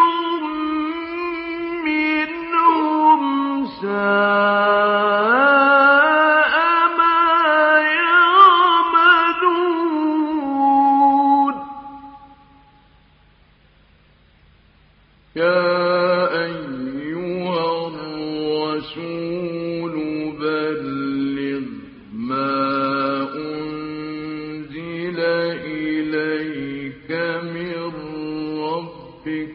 منهم ساء ما يعملون يا أيها الرسول بلغ ما أنزل إليك من ربك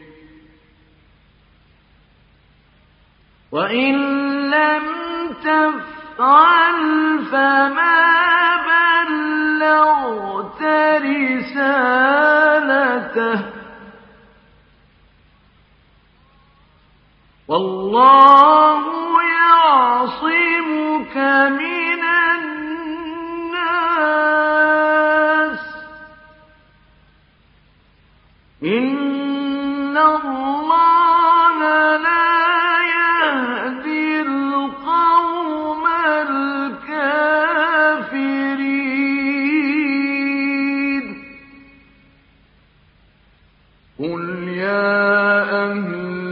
وإن لم تفعل فما بلغت رسالته والله يعصمك من الناس إن الله لا يهدي القوم الكافرين قل يا أهل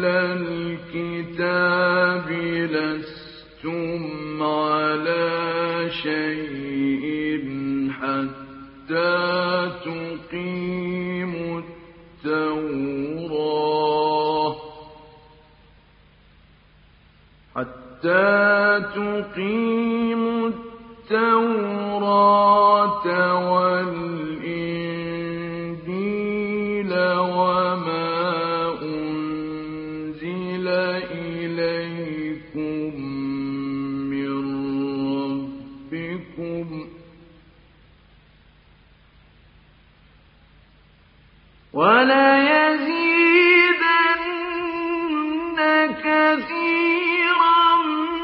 الكتاب لستم على شيء حتى تقيموا التوراة والإنجيل وما أنزل إليكم من ربكم وليزيدن كثيرا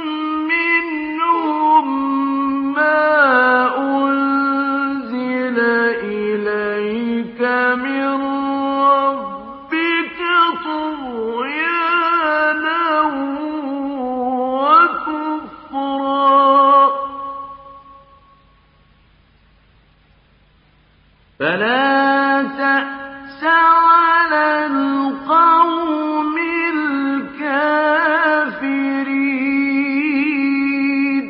منهم ما أنزل إليك من ربك طغيانا وكفرا فلا تأس على القوم الكافرين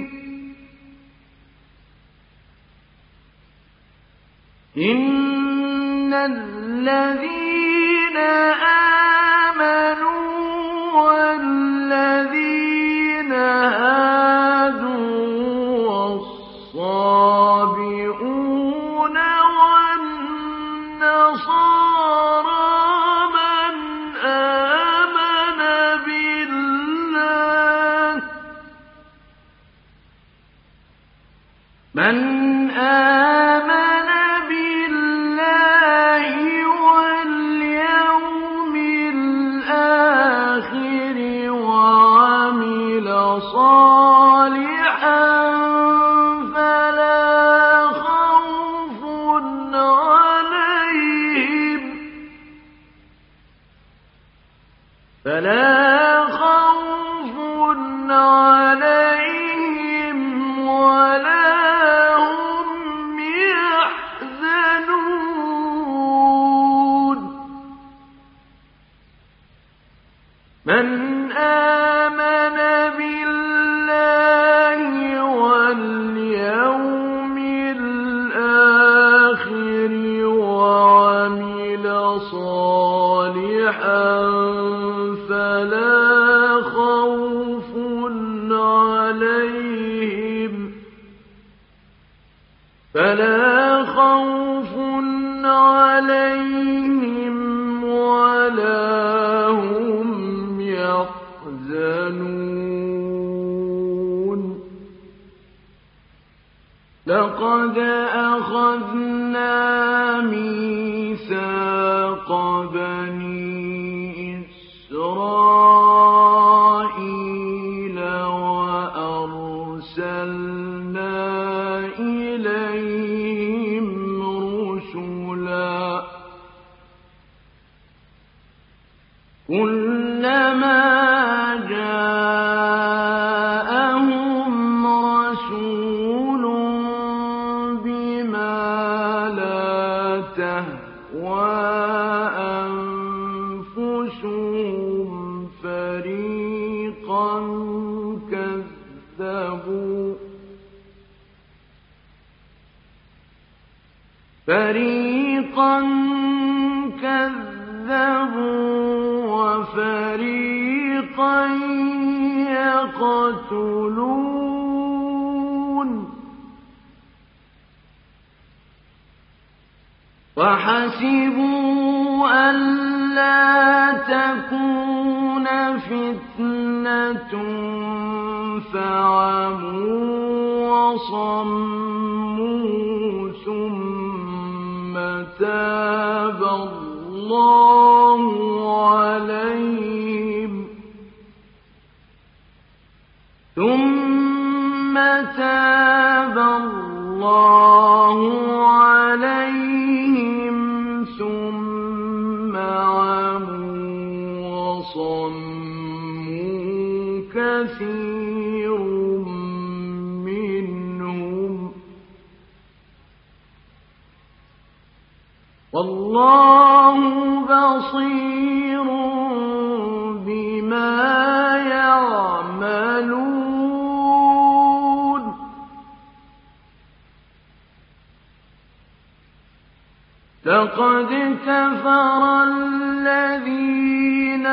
إن الذين آمنوا والذين هادوا والصابئون والنصارى من آمن بالله واليوم فلا خوف عليهم ولا هم يحزنون لقد أخذنا ميثاق بني إسرائيل وأرسلنا إليهم رسلا كلما جاءهم رسول بما لا تهوى أنفسهم فريقا كذبوا وفريقا يقتلون وحسبوا ألا تكون فتنة فعموا وصموا ثم تاب الله عليهم ثم عموا وصموا كثير منهم والله بصير بما يعملون لقد كفر الذين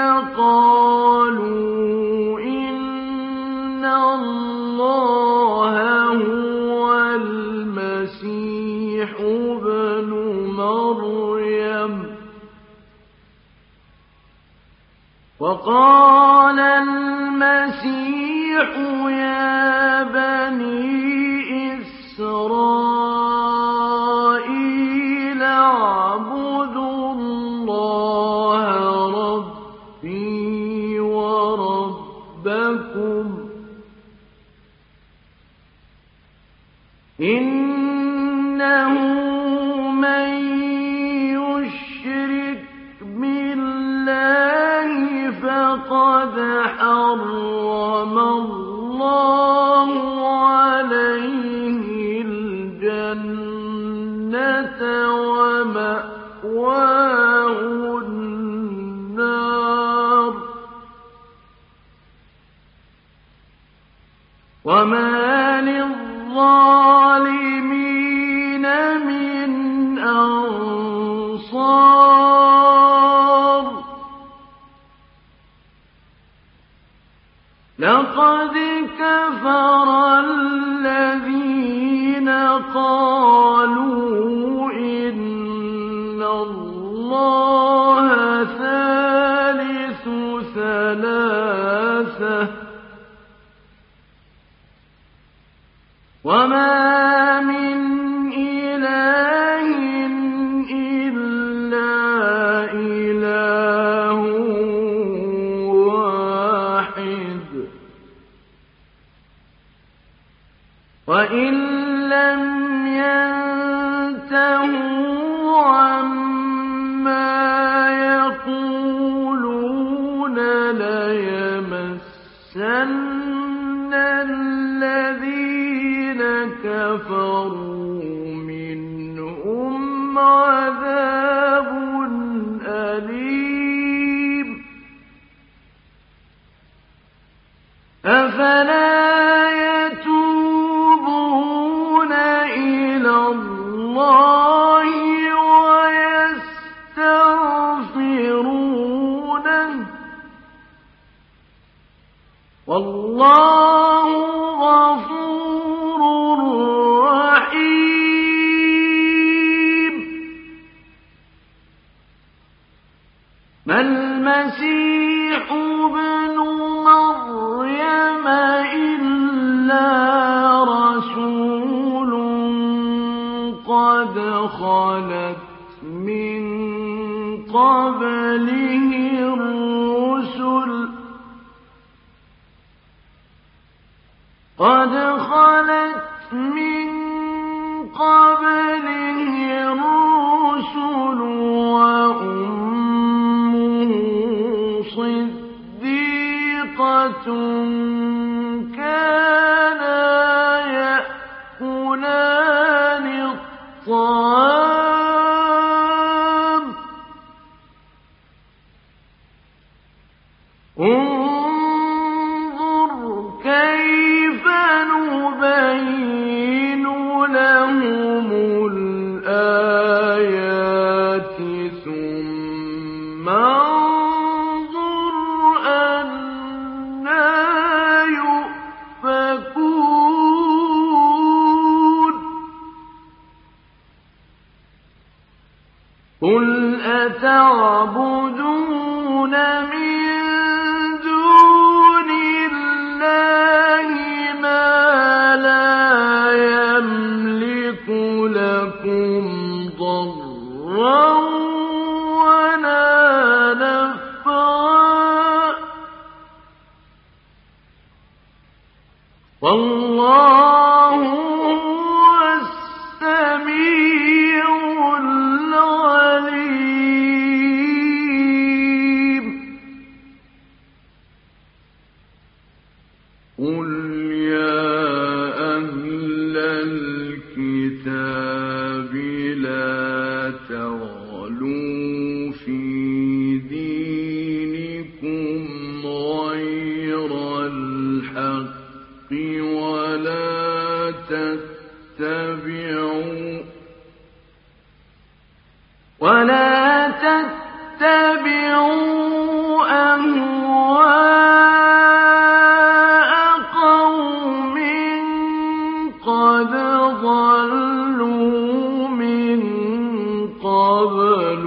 قالوا إن الله هو المسيح ابن مريم وقال المسيح يا بني إسرائيل اعبدوا الله ربي وربكم إنه من يشرك بالله فقد حرم الله عليه الجنة ومأواه النار وما للظالمين من أنصار لقد كفر الذين قالوا إن الله ثالث ثلاثة وما من إله إلا إله واحد وإن لم ينتهوا عما يقولون ليمسن الذين كفروا منهم عذاب أليم أفلا يتوبون إلى الله ويستغفرونه والله غفور رحيم المسيح ابن مريم إلا رسول قد خلت من قبله الرسل وأمه صديقة كانا يأكلان الطعام انظر كيف نبين لهم الآيات ثم انظر أنى يؤفكون قل أتعبدون من دون الله ما لا يملك لكم ضرا ولا نفعا والله هو السميع العليم قل يا أهل الكتاب لا تغلوا في دينكم غير الحق ولا تتبعوا أهواء قوم قد ضلوا من قبل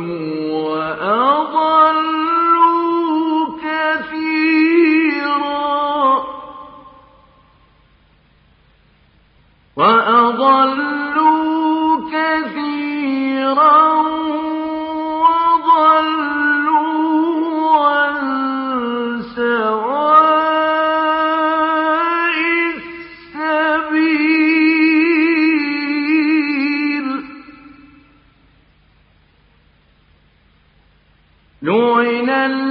وأضلوا كثيرا وضلوا عن سواء السبيل لعن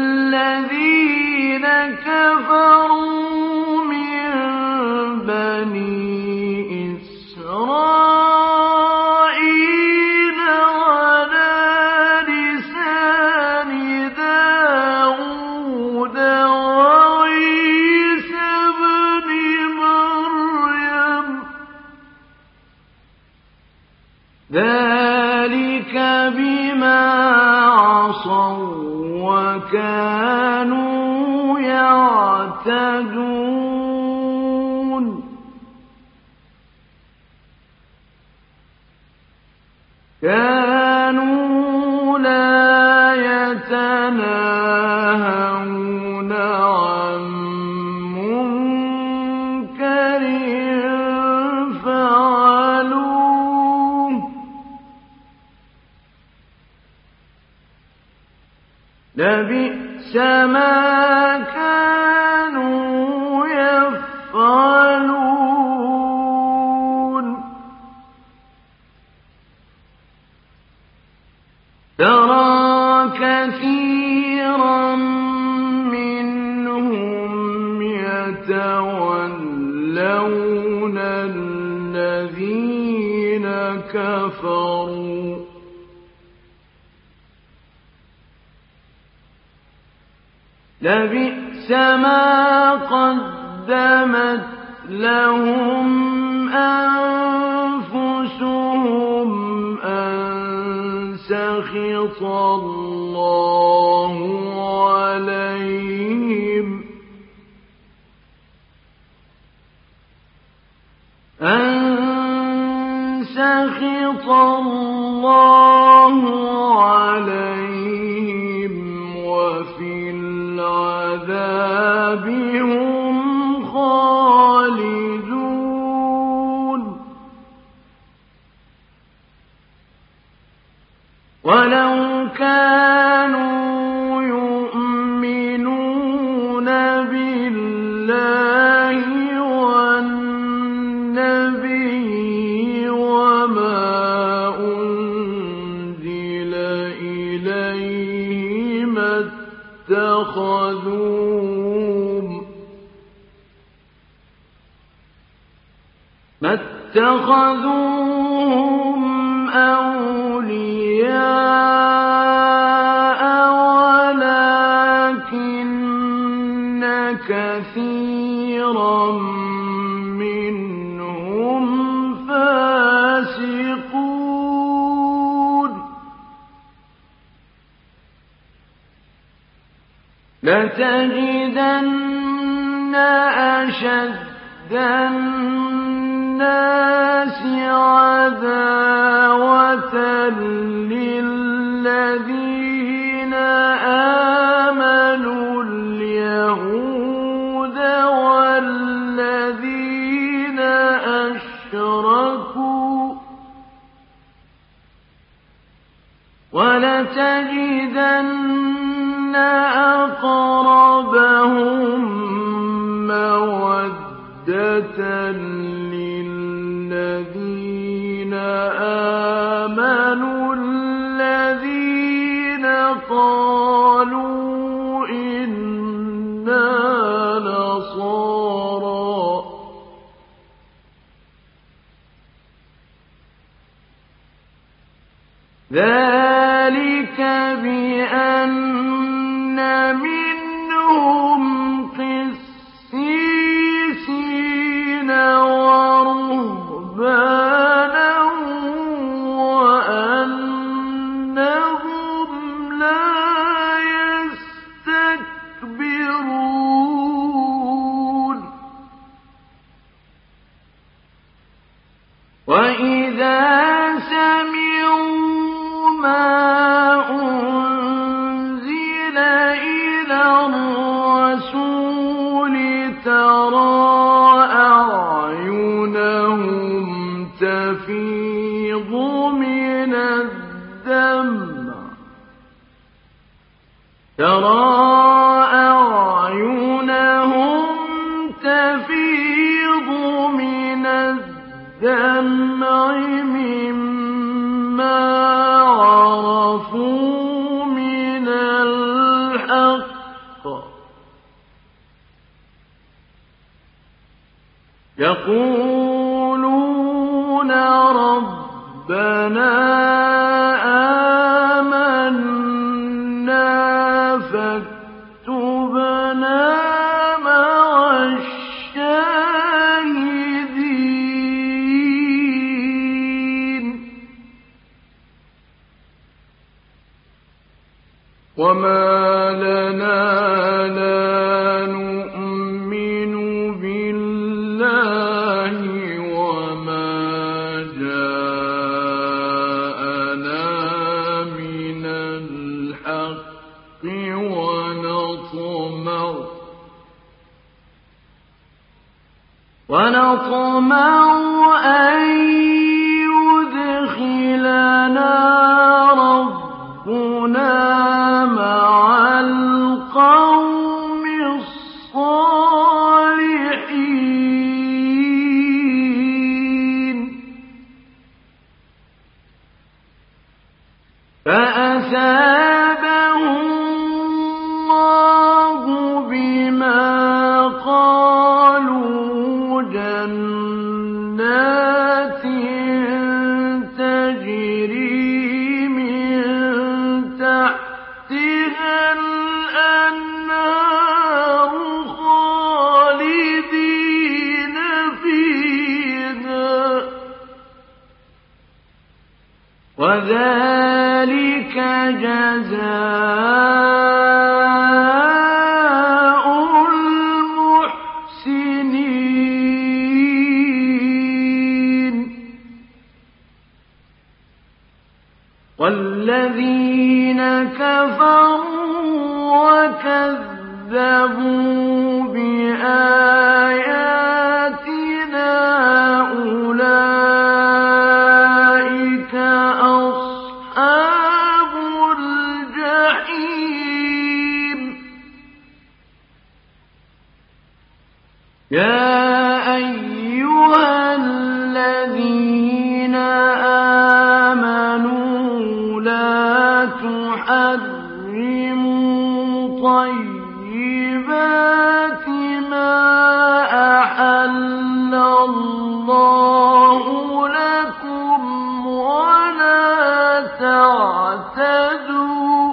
الذين كفروا من بني إسرائيل على لسان داود وعيسى ابن مريم ذلك بما عصوا وكانوا يعتدون كانوا لا يتناهون عن منكر فعلوه لبئس ما كانوا يفعلون ترى كثيرا منهم يتولون الذين كفروا لبئس ما قدمت لهم أنفسهم أن سخط الله عليهم وكان ولو كانوا يؤمنون بالله والنبي وما أنزل إليه ما اتخذوهم أولياء ولكن كثيرا منهم فاسقون لتجدن أشد الناس عداوة للذين آمنوا اليهود والذين أشركوا ولتجدن أقربهم مودة للذين آمنوا الذين قالوا إنا نصارى ذلك بأن منهم قسيسين ورهبانا وأنهم لا يستكبرون وإذا سمعوا ما أنزل إلى الرسول ترى أعينهم تفيض من الدمع مما عرفوا من الحق يقولون ربنا آمنا فاكتبنا مع الشاهدين وما لنا لا نؤمن بالله وما جاءنا من الحق ونطمع أن يدخلنا ربنا مع القوم الصالحين فأثابهم الله بما قالوا جنات تجري من تحتها الأنهار خالدين فيها وذلك جزاء المحسنين والذين كفروا وكذبوا بآياتنا أولئك أصحاب يا أيها الذين آمنوا لا تحرموا طيبات ما أحل الله لكم ولا تعتدوا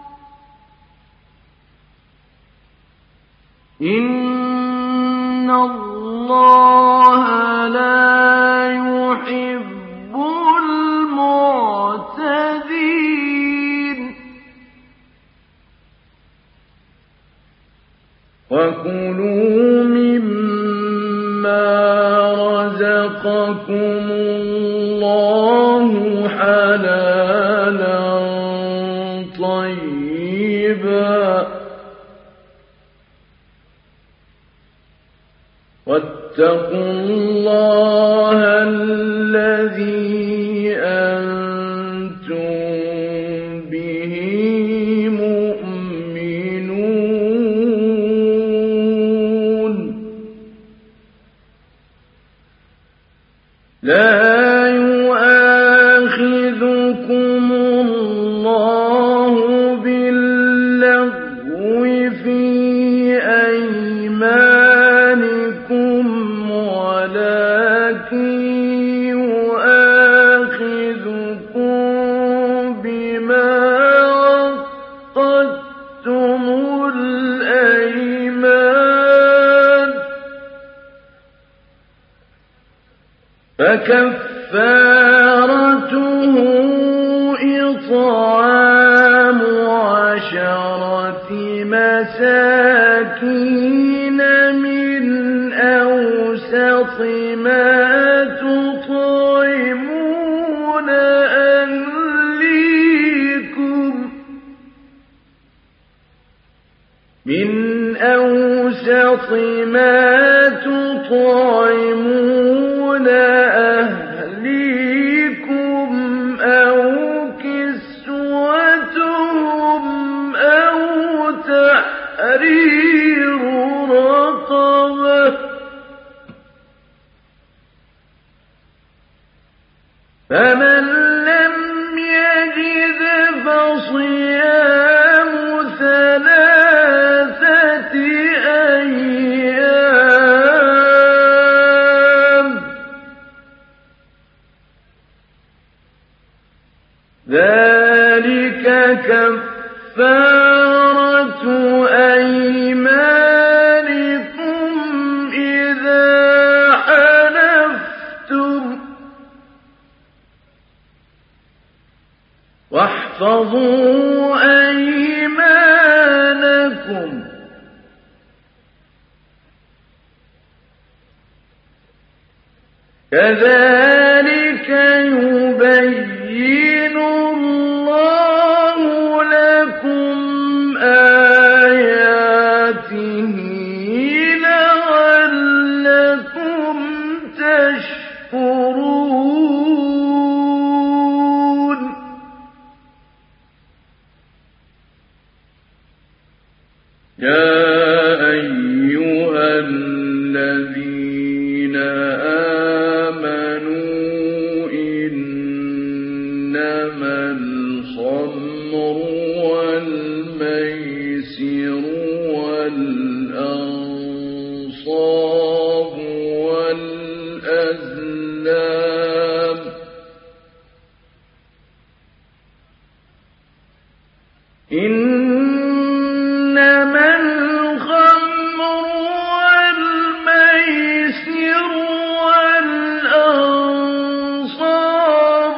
إن الله لا يحب المعتدين وكلوا مما رزقكم الله حلالا طيبا واتقوا الله الذي أنتم به مؤمنون لا يؤاخذكم الله باللغو في أيمانكم ولكن يؤاخذكم بما عقدتم الأيمان فكفارته إطعام 10 مساكين من أوسط ما تطعمون أهليكم أو كسوتهم أو تحرير رقبة فمن لم يجد فصيام 3 أيام ذلك كفارة أيمانكم إذا حلفتم واحفظوا أيمانكم كذلك يبين الله لكم آياته لعلكم تشكرون يا أيها الذين آمنوا إنما الخمر والميسر والأنصاب والأزلام إنما الخمر والميسر والأنصاب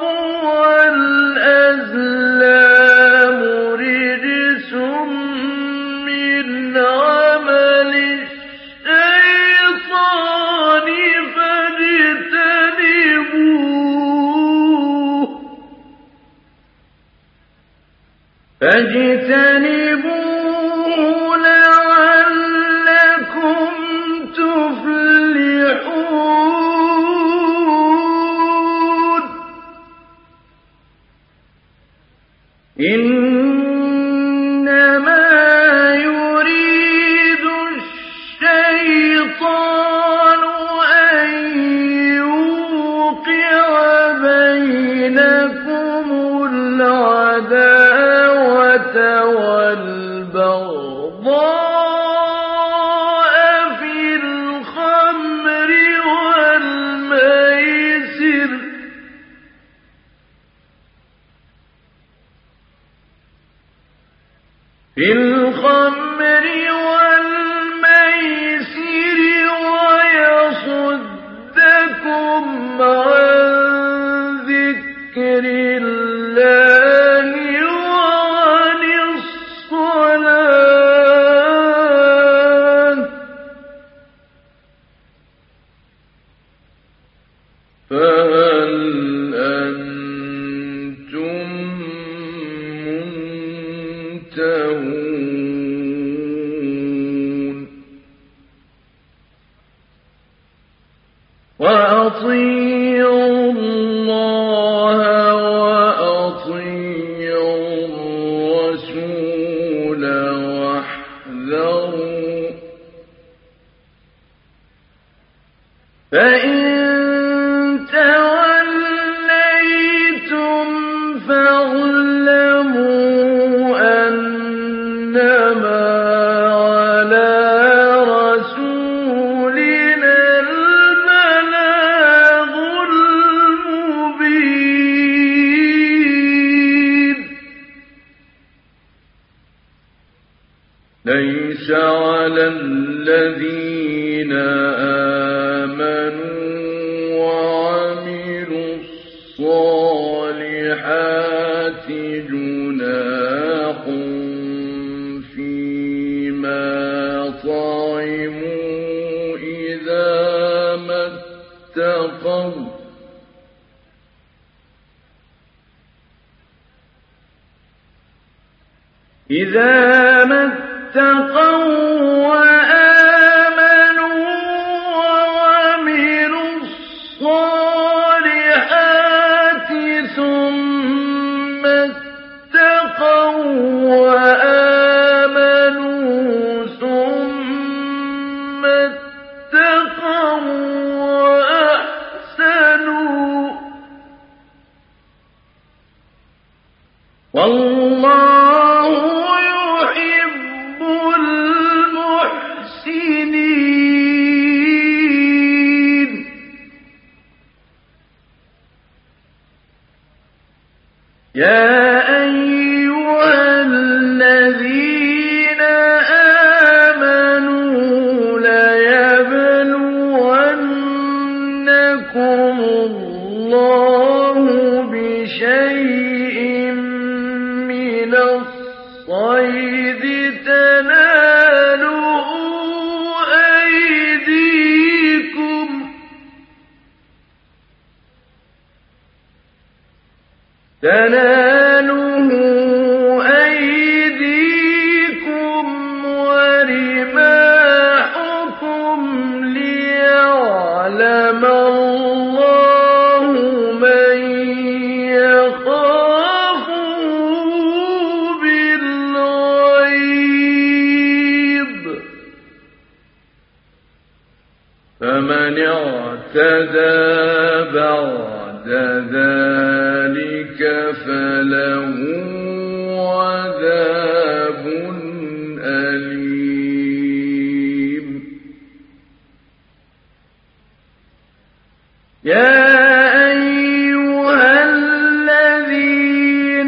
والأزلام رجس من عمل الشيطان فاجتنبوه لعلكم تفلحون إنما يريد الشيطان في الخمر والميسر ويصدكم عن ذكر الله وعن الصلاة فهل أنتم منتهون وأطيعوا الله وأطيعوا الرسول واحذروا فإن توليتم فاعلموا أنما على رسولنا البلاغ المبين ليس على الذين آمنوا وعملوا الصالحات جناح فيما طعموا إذا ما اتقوا وآمنوا وعملوا الصالحات ثم اتقوا وآمنوا ثم اتقوا وأحسنوا والله يحب المحسنين يا أيها الذين آمنوا ليبلونكم الله بشيء من الصيد تناله أيديكم ورماحكم ليعلم الله من يخافه بالغيب فمن اعتدى بعد ذلك فله عذاب أليم يا أيها الذين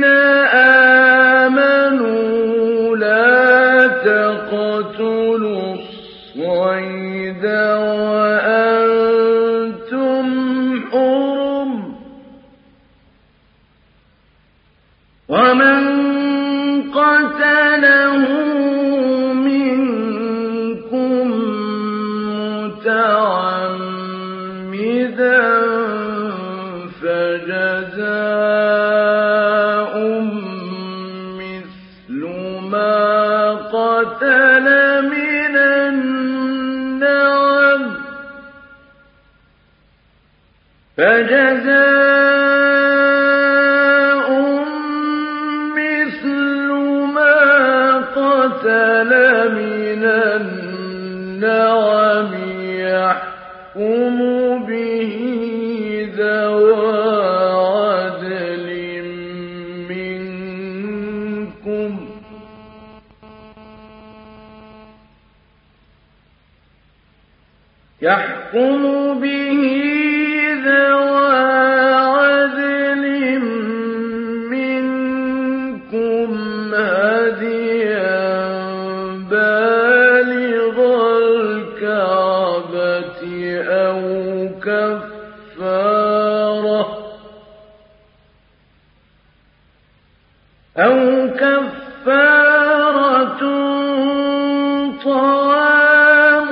آمنوا لا تقتلوا الصيد وأنتم حرم ومن قتله منكم متعمدا فجزاء مثل ما قتل من النعم يحكم به ذوى عدل منكم هديا أو كفارة طعام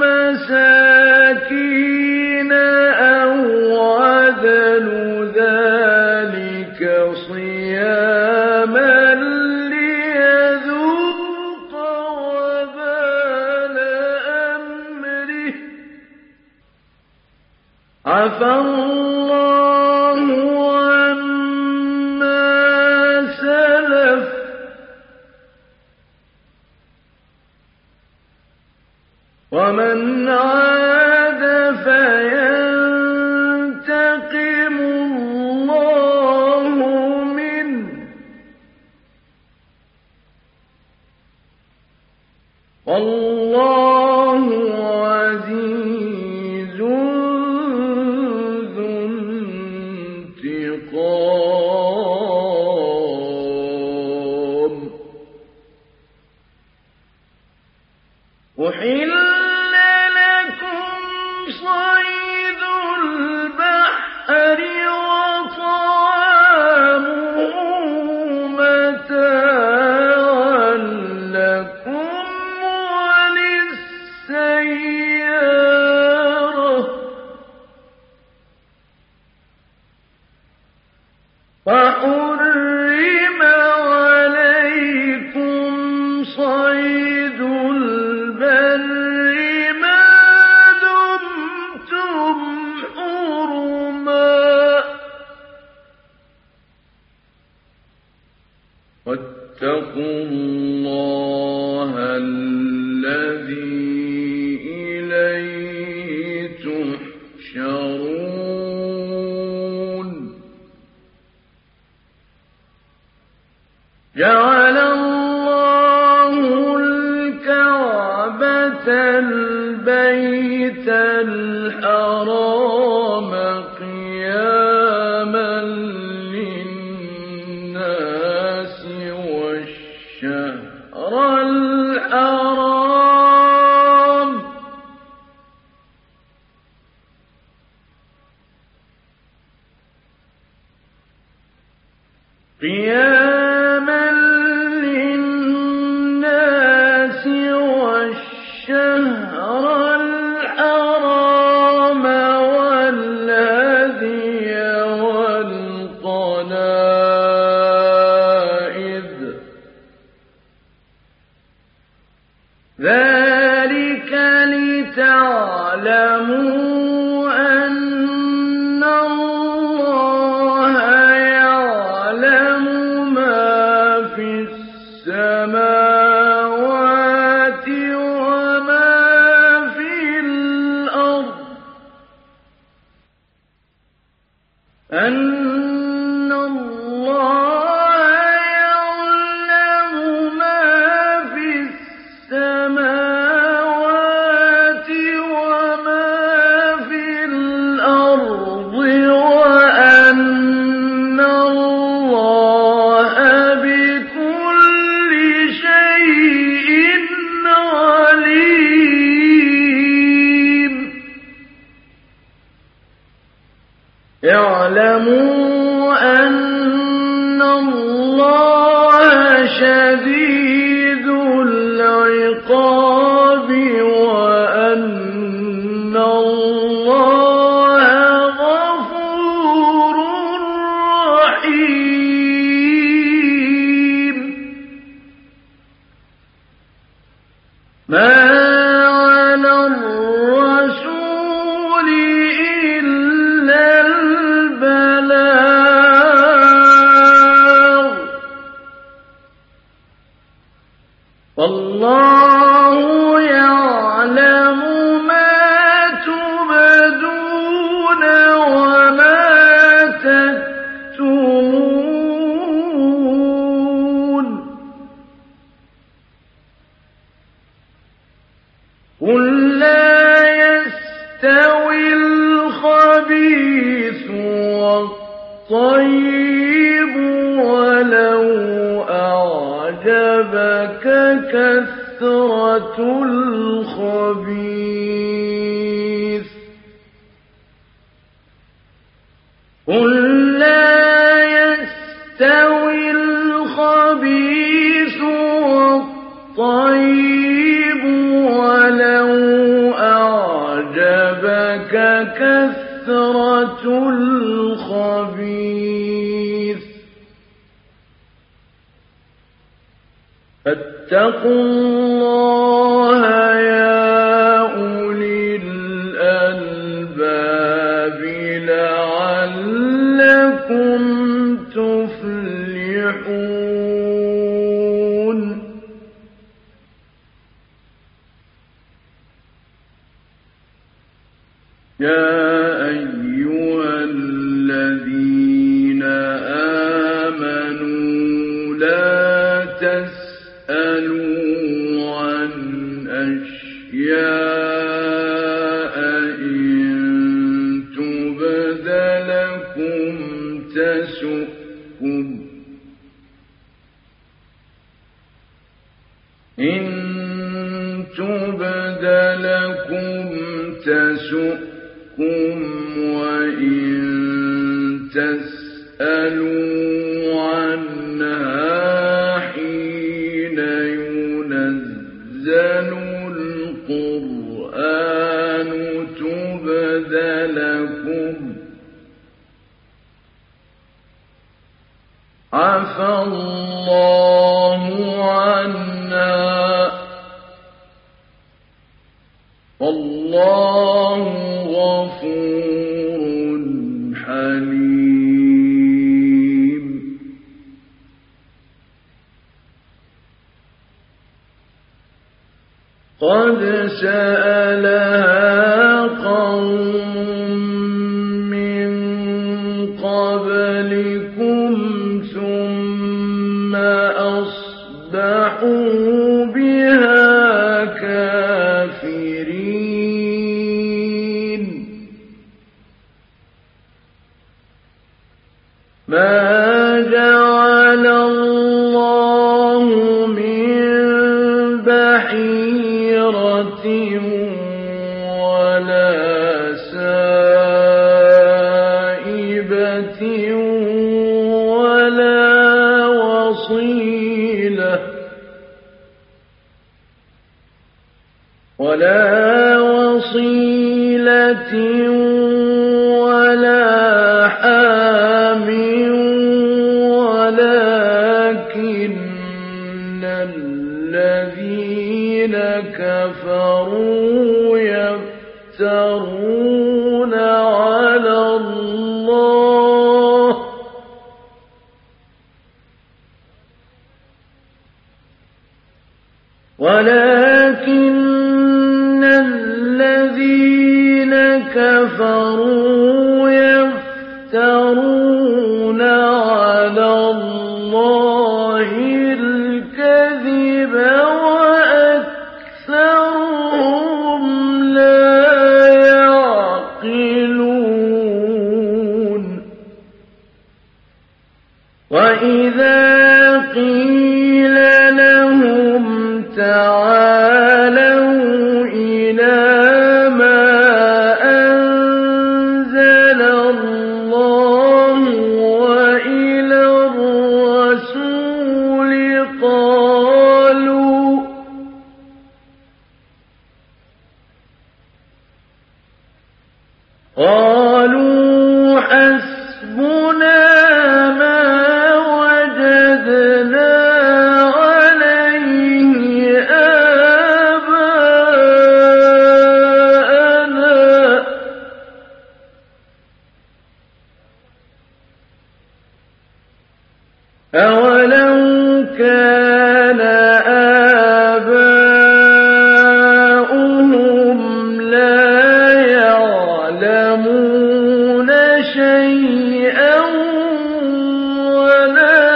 مساكين أو عدل ذلك صياما ليذوق وبال أمره عفى الله عما سلف ومن عاد فينتقم الله منه والله عزيز ذو انتقام أحل لكم صيد البحر وطعامه متاعا لكم وللسيارة وحرم عليكم صيد البر ما دمتم حرما واتقوا الله الذي إليه تحشرون جعل الله الكعبة البيت الحرام قياما للناس والشهر الحرام قياما للناس والشهر الحرام والهدي والقلائد ذلك لتعلموا أن الله يعلم ما في السماوات وما في الأرض أن الله يعلم ما في السماوات وما في الأرض وأن الله بكل شيء عليم اعلموا أن الله شديد العقاب وأن الله غفور رحيم ما على الرسول إلا البلاغ والله يعلم ما تبدون وما تكتمون قل لا يستوي الخبيث والطيب ولو أعجبك كثرة الخبيث قل لا يستوي الخبيث الخبيث والطيب ولو أعجبك كثرة الخبيث فاتقوا الله يا أولي الألباب لعلكم تفلحون يا أيها الذين آمنوا لا تسألوا عن أشياء إن تبد لكم تسؤكم إن تبد لكم تسؤكم وإن تسألوا عنها حين ينزل القرآن تبد لكم عفى الله عنها والله غفور حليم قد سألها قوم من قبلكم ثم أصبحوا بها كافرين ما جعل الله من بحيرة ولا سائبة ولا وصيلة ولا حام ولكن الذين كفروا يفترون على الله كفروا يفترون على الله الكذب وأكثرهم لا يعقلون وإذا قيل لهم تعالوا إلى ما أنزل الله وإلى الرسول قالوا حسبنا ما وجدنا عليه آباءنا أولو كان آباؤهم لا يعلمون شيئا ولا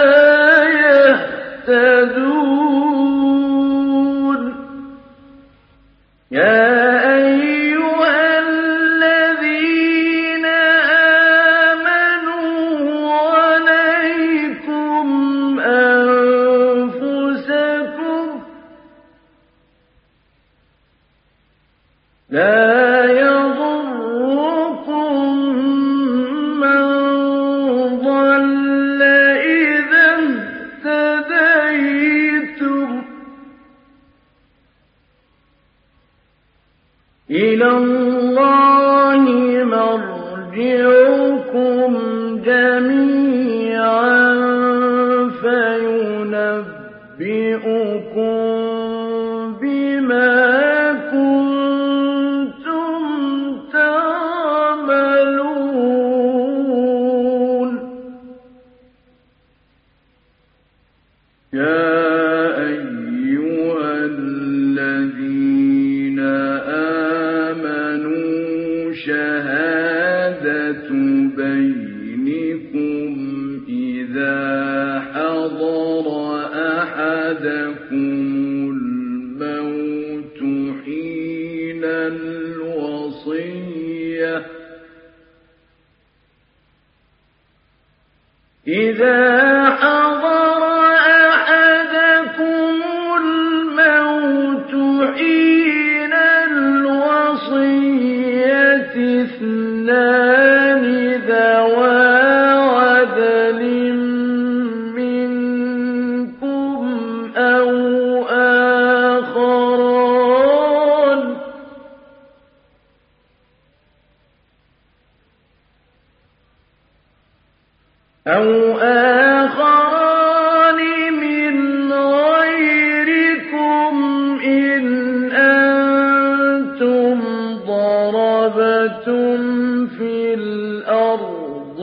يهتدون يا أيها الذين آمنوا عليكم أنفسكم لا يضركم من ضل إذا اهتديتم إِلَى اللَّهِ مَرْجِعُكُمْ جَمِيعًا فَيُنَبِّئُكُم بِمَا كُنتُمْ تَعْمَلُونَ يَا أَيُّهَا الَّذِينَ آمَنُوا شَهَادَةُ بَيْنِكُمْ إِذَا حَضَرَ أَحَدَكُمُ الْمَوْتُ حِينَ الْوَصِيَّةِ اثْنَانِ ذَوَا عَدْلٍ مِّنكُمْ أَوْ آخَرَانِ مِنْ غَيْرِكُمْ إِنْ أَنتُمْ ضَرَبْتُمْ فِي الْأَرْضِ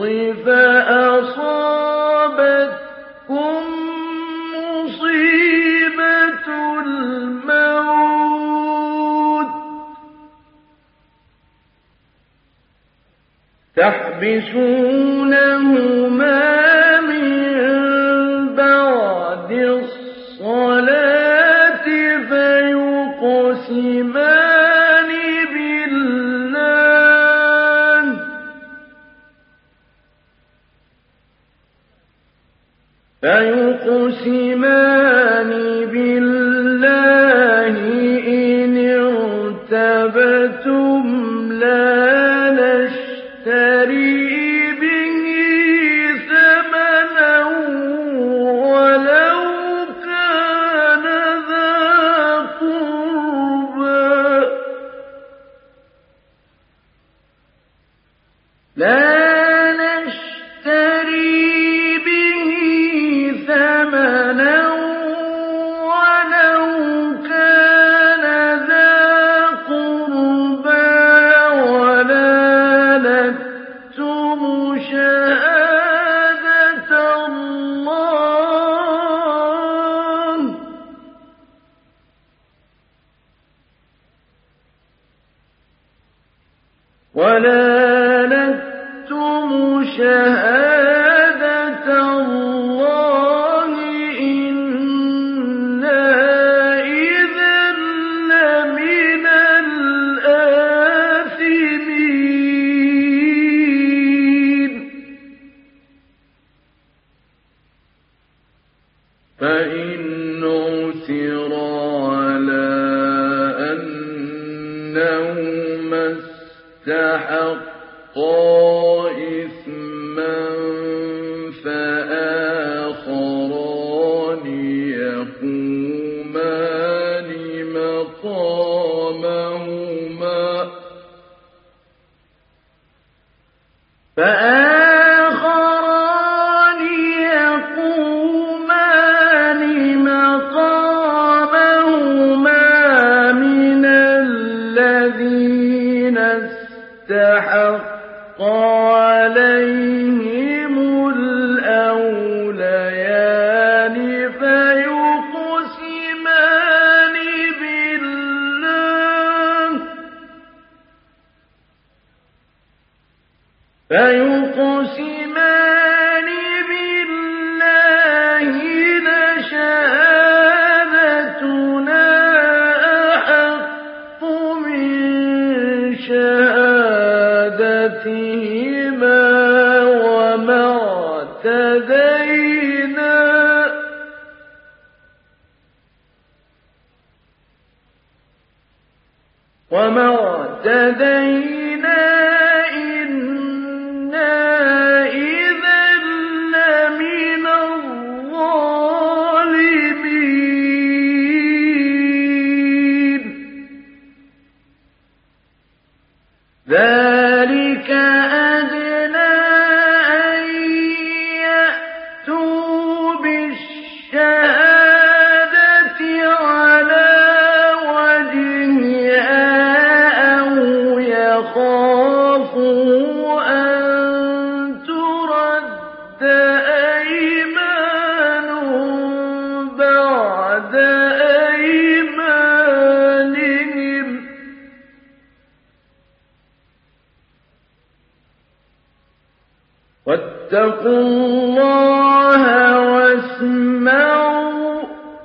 فَأَصَابَتْكُم مُّصِيبَةُ الْمَوْتِ تَحْبِسُونَهُمَا مِن بَعْدِ الصَّلَاةِ فيقسمان بالله إن ارتبتم لا نشتري به ثمنا ولو كان ذا قربى ولا نكتم شهادة الله إنا إذا لمن الآثمين فإن عثر على أنهما استحقا إثما فآخران يقومان مقامهما من الذين استحق عليهم الأوليان فيقسمان بالله لشهادتنا أحق من شهادتهما وما اعتدينا إنا إذا لمن الظالمين. ذلك أدنى أن يأتوا بالشهادة على وجهها أو يخافوا أن ترد أيمان بعد أيمانهم واتقوا الله واسمعوا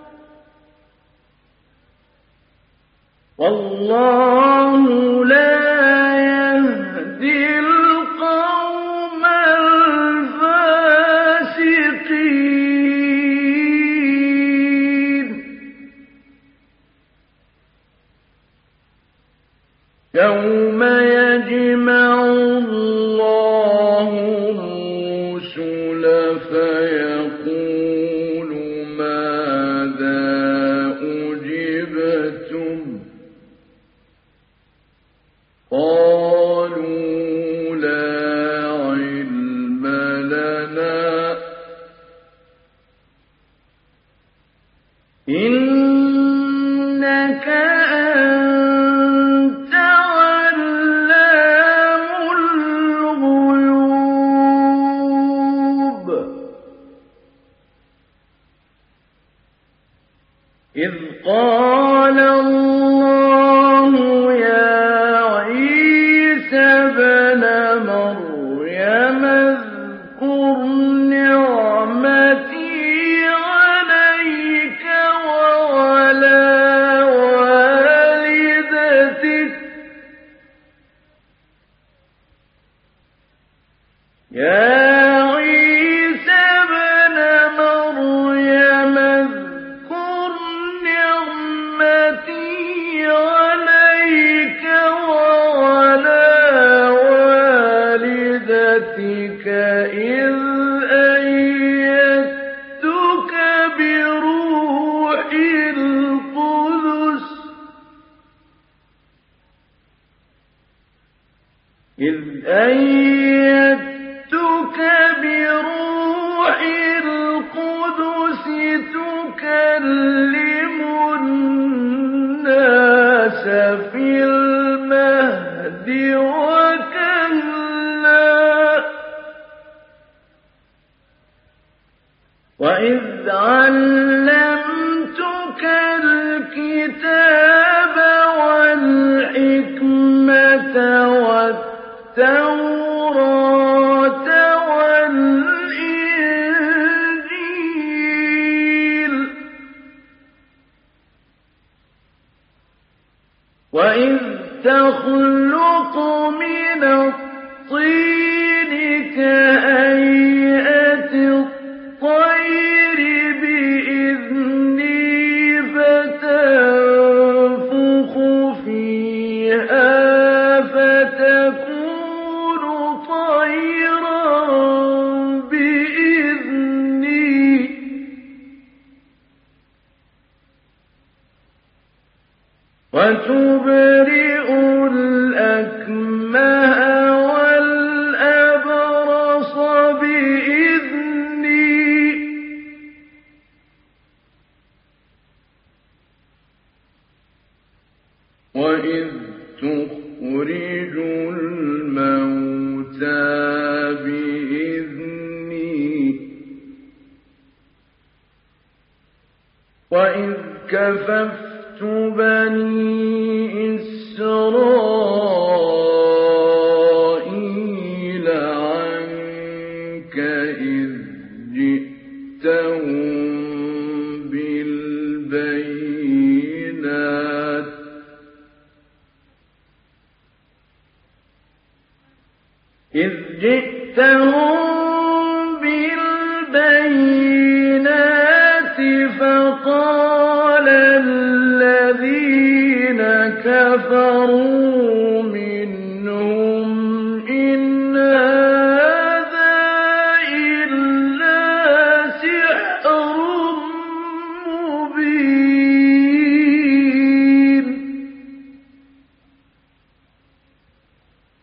والله لا يهدي القوم الفاسقين يوم يجمع الله الرسل فيقول ماذا أجبتم قالوا لا علم لنا إنك أنت علام الغيوب إذ قال الله يا عيسى ابن مريم اذكر نعمتي عليك وعلى والدتك يا عيسى ابن مريم اذكر نعمتي عليك وعلى والدتك إذ أيدتك بروح القدس تكلم الناس في المهد وكهلا وإذ علمتك الكتاب والحكمة والتوراة والإنجيل وإذ تخلق من الطين كهيئة الطير بإذني فتنفخ فيها فتكون طيرا بإذني وتبرئ الأكمه والأبرص بإذني وإذ تخرج الموتى بإذني وإذ كففت بني إسرائيل عنك إذ جئتهم بالبينات فقال الذين كفروا منهم إن هذا إلا سحر مبين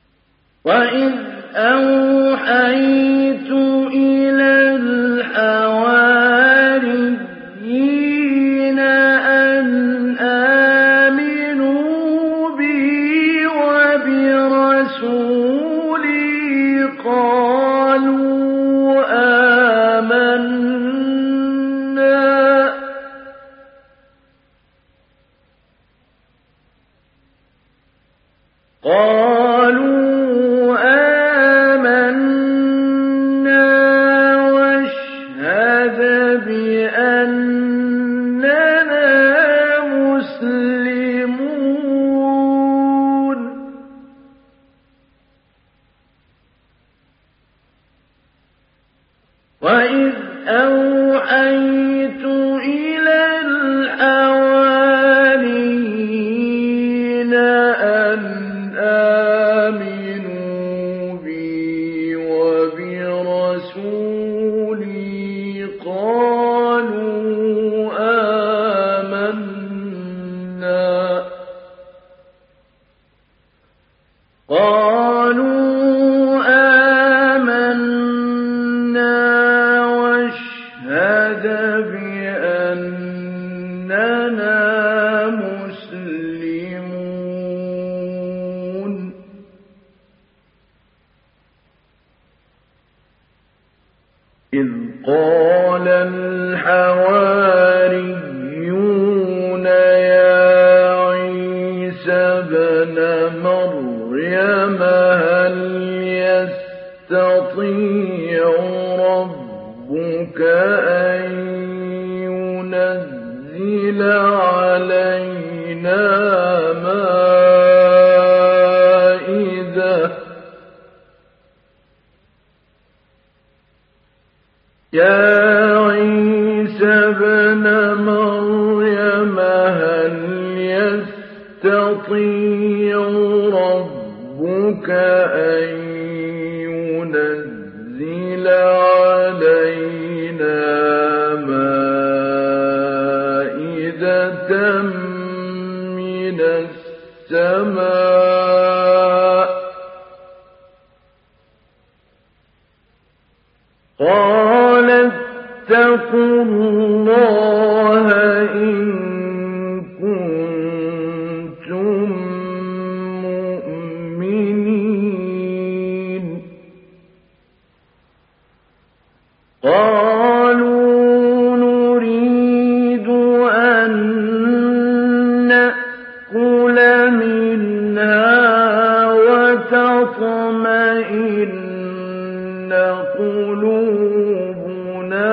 قالوا آمنا واشهد بأننا مسلمون وإذ أوحيت إلى الحواريين أن آمنوا بي وبرسولي قالوا آمنا واشهد بأننا مسلمون إذ قال الحواريون يا عيسى ابن مريم هل يستطيع ربك أن ينزل علينا مائدة يا عيسى ابن مريم هل يستطيع ربك أن ينزل علينا مائدة من السماء قال اتقوا الله إن كنتم مؤمنين قالوا نريد أن نأكل منها وتطمئن قلوبنا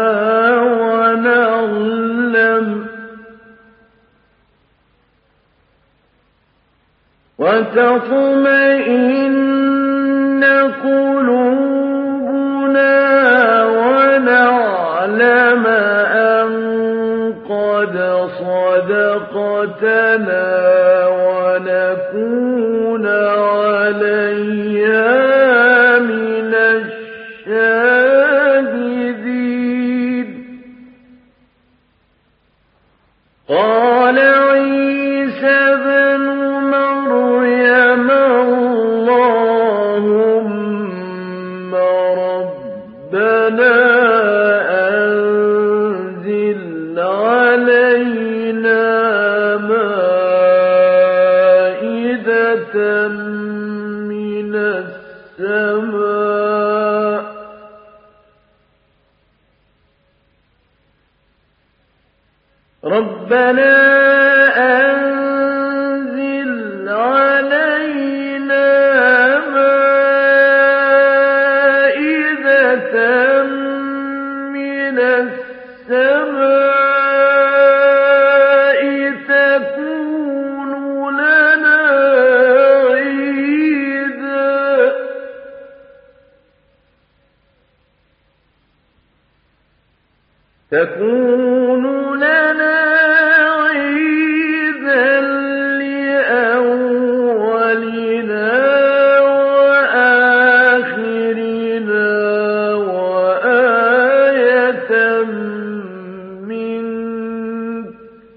ونعلم أن قد صدقتنا ونكون عليها من الشاهدين قال عيسى ابن مريم اللهم ربنا أنزل علينا مائدة من السماء ربنا أنزل علينا مائدة من السماء تكون لنا عيدا لأولنا وآخرنا وآية منك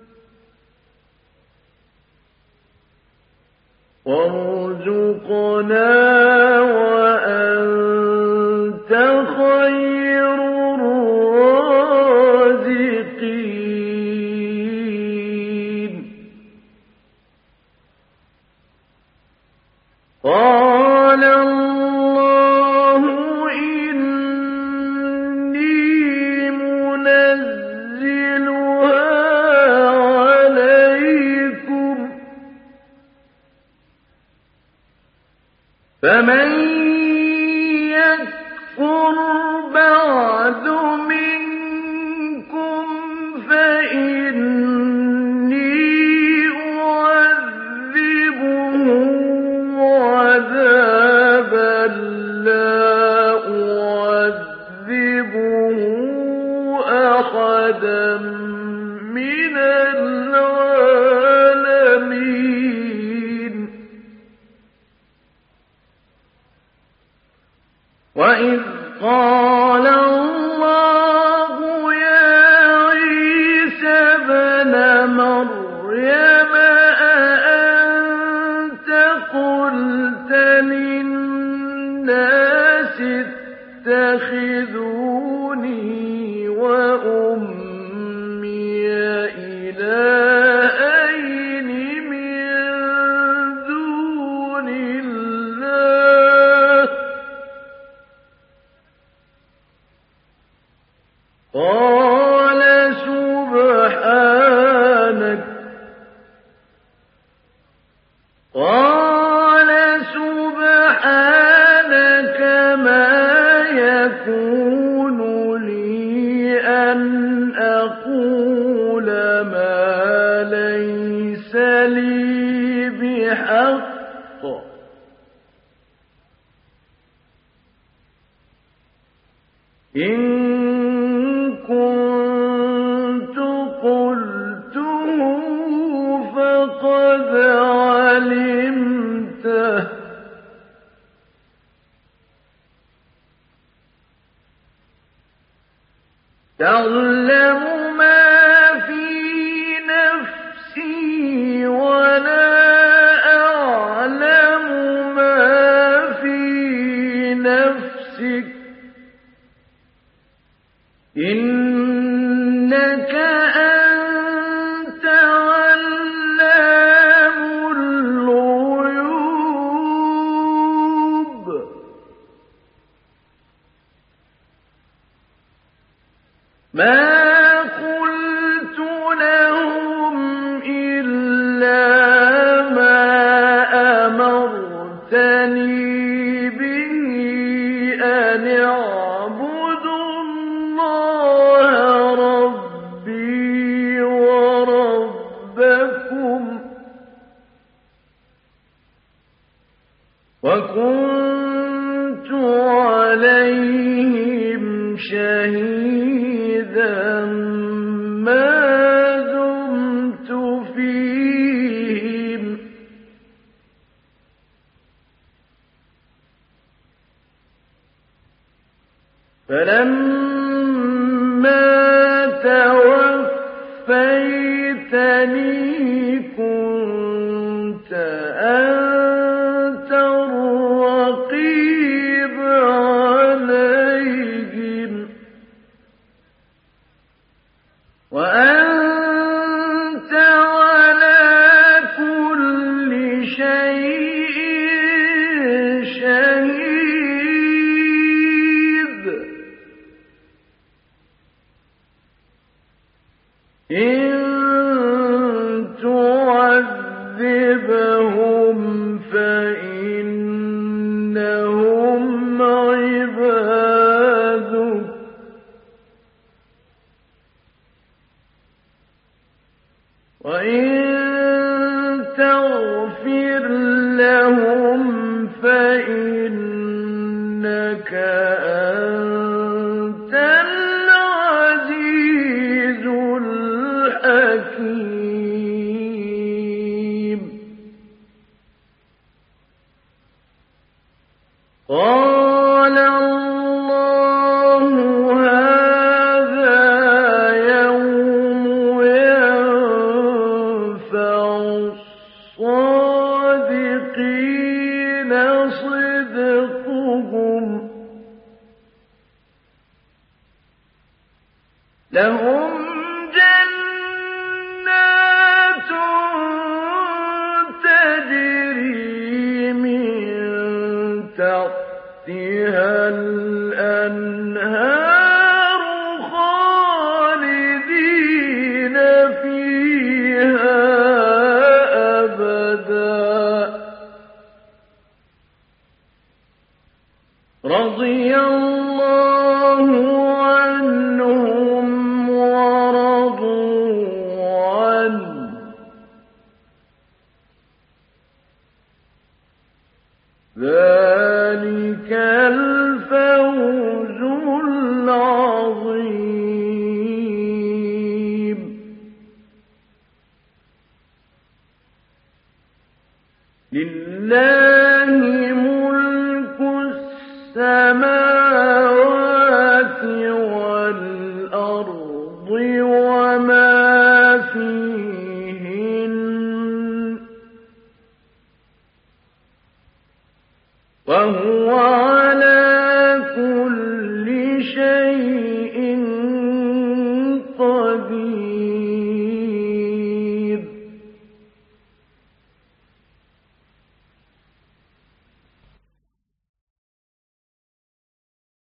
وارزقنا وأنت خير الرازقين قال الله إني منزلها عليكم فمن يكفر بعد منكم فإني أعذبه عذابا لا أعذبه أحدا من العالمين. وإذ قال الله يا عيسى ابن مريم أأنت قلت للناس اتخذوني وأمي إلهين من دون الله قال سبحانك ما يكون لي أن أقول ما ليس لي بحق إن كنت قلته فقد علمته تعلم ما في نفسي ولا أعلم ما في نفسك إنك أنت علام الغيوب. ما قلت لهم إلا ما أمرتني به أن اعبدوا الله ربي وربكم وكنت عليهم شهيدا ما دمت فيهم فلما توفيتني كنت أنت الرقيب عليهم وأنت على كل شيء شهيد. إن تعذبهم فإنهم عبادك وإن تغفر لهم فإنك أنت العزيز الحكيم. قال الله هذا يوم ينفع الصادقين صدقهم لهم جنات لا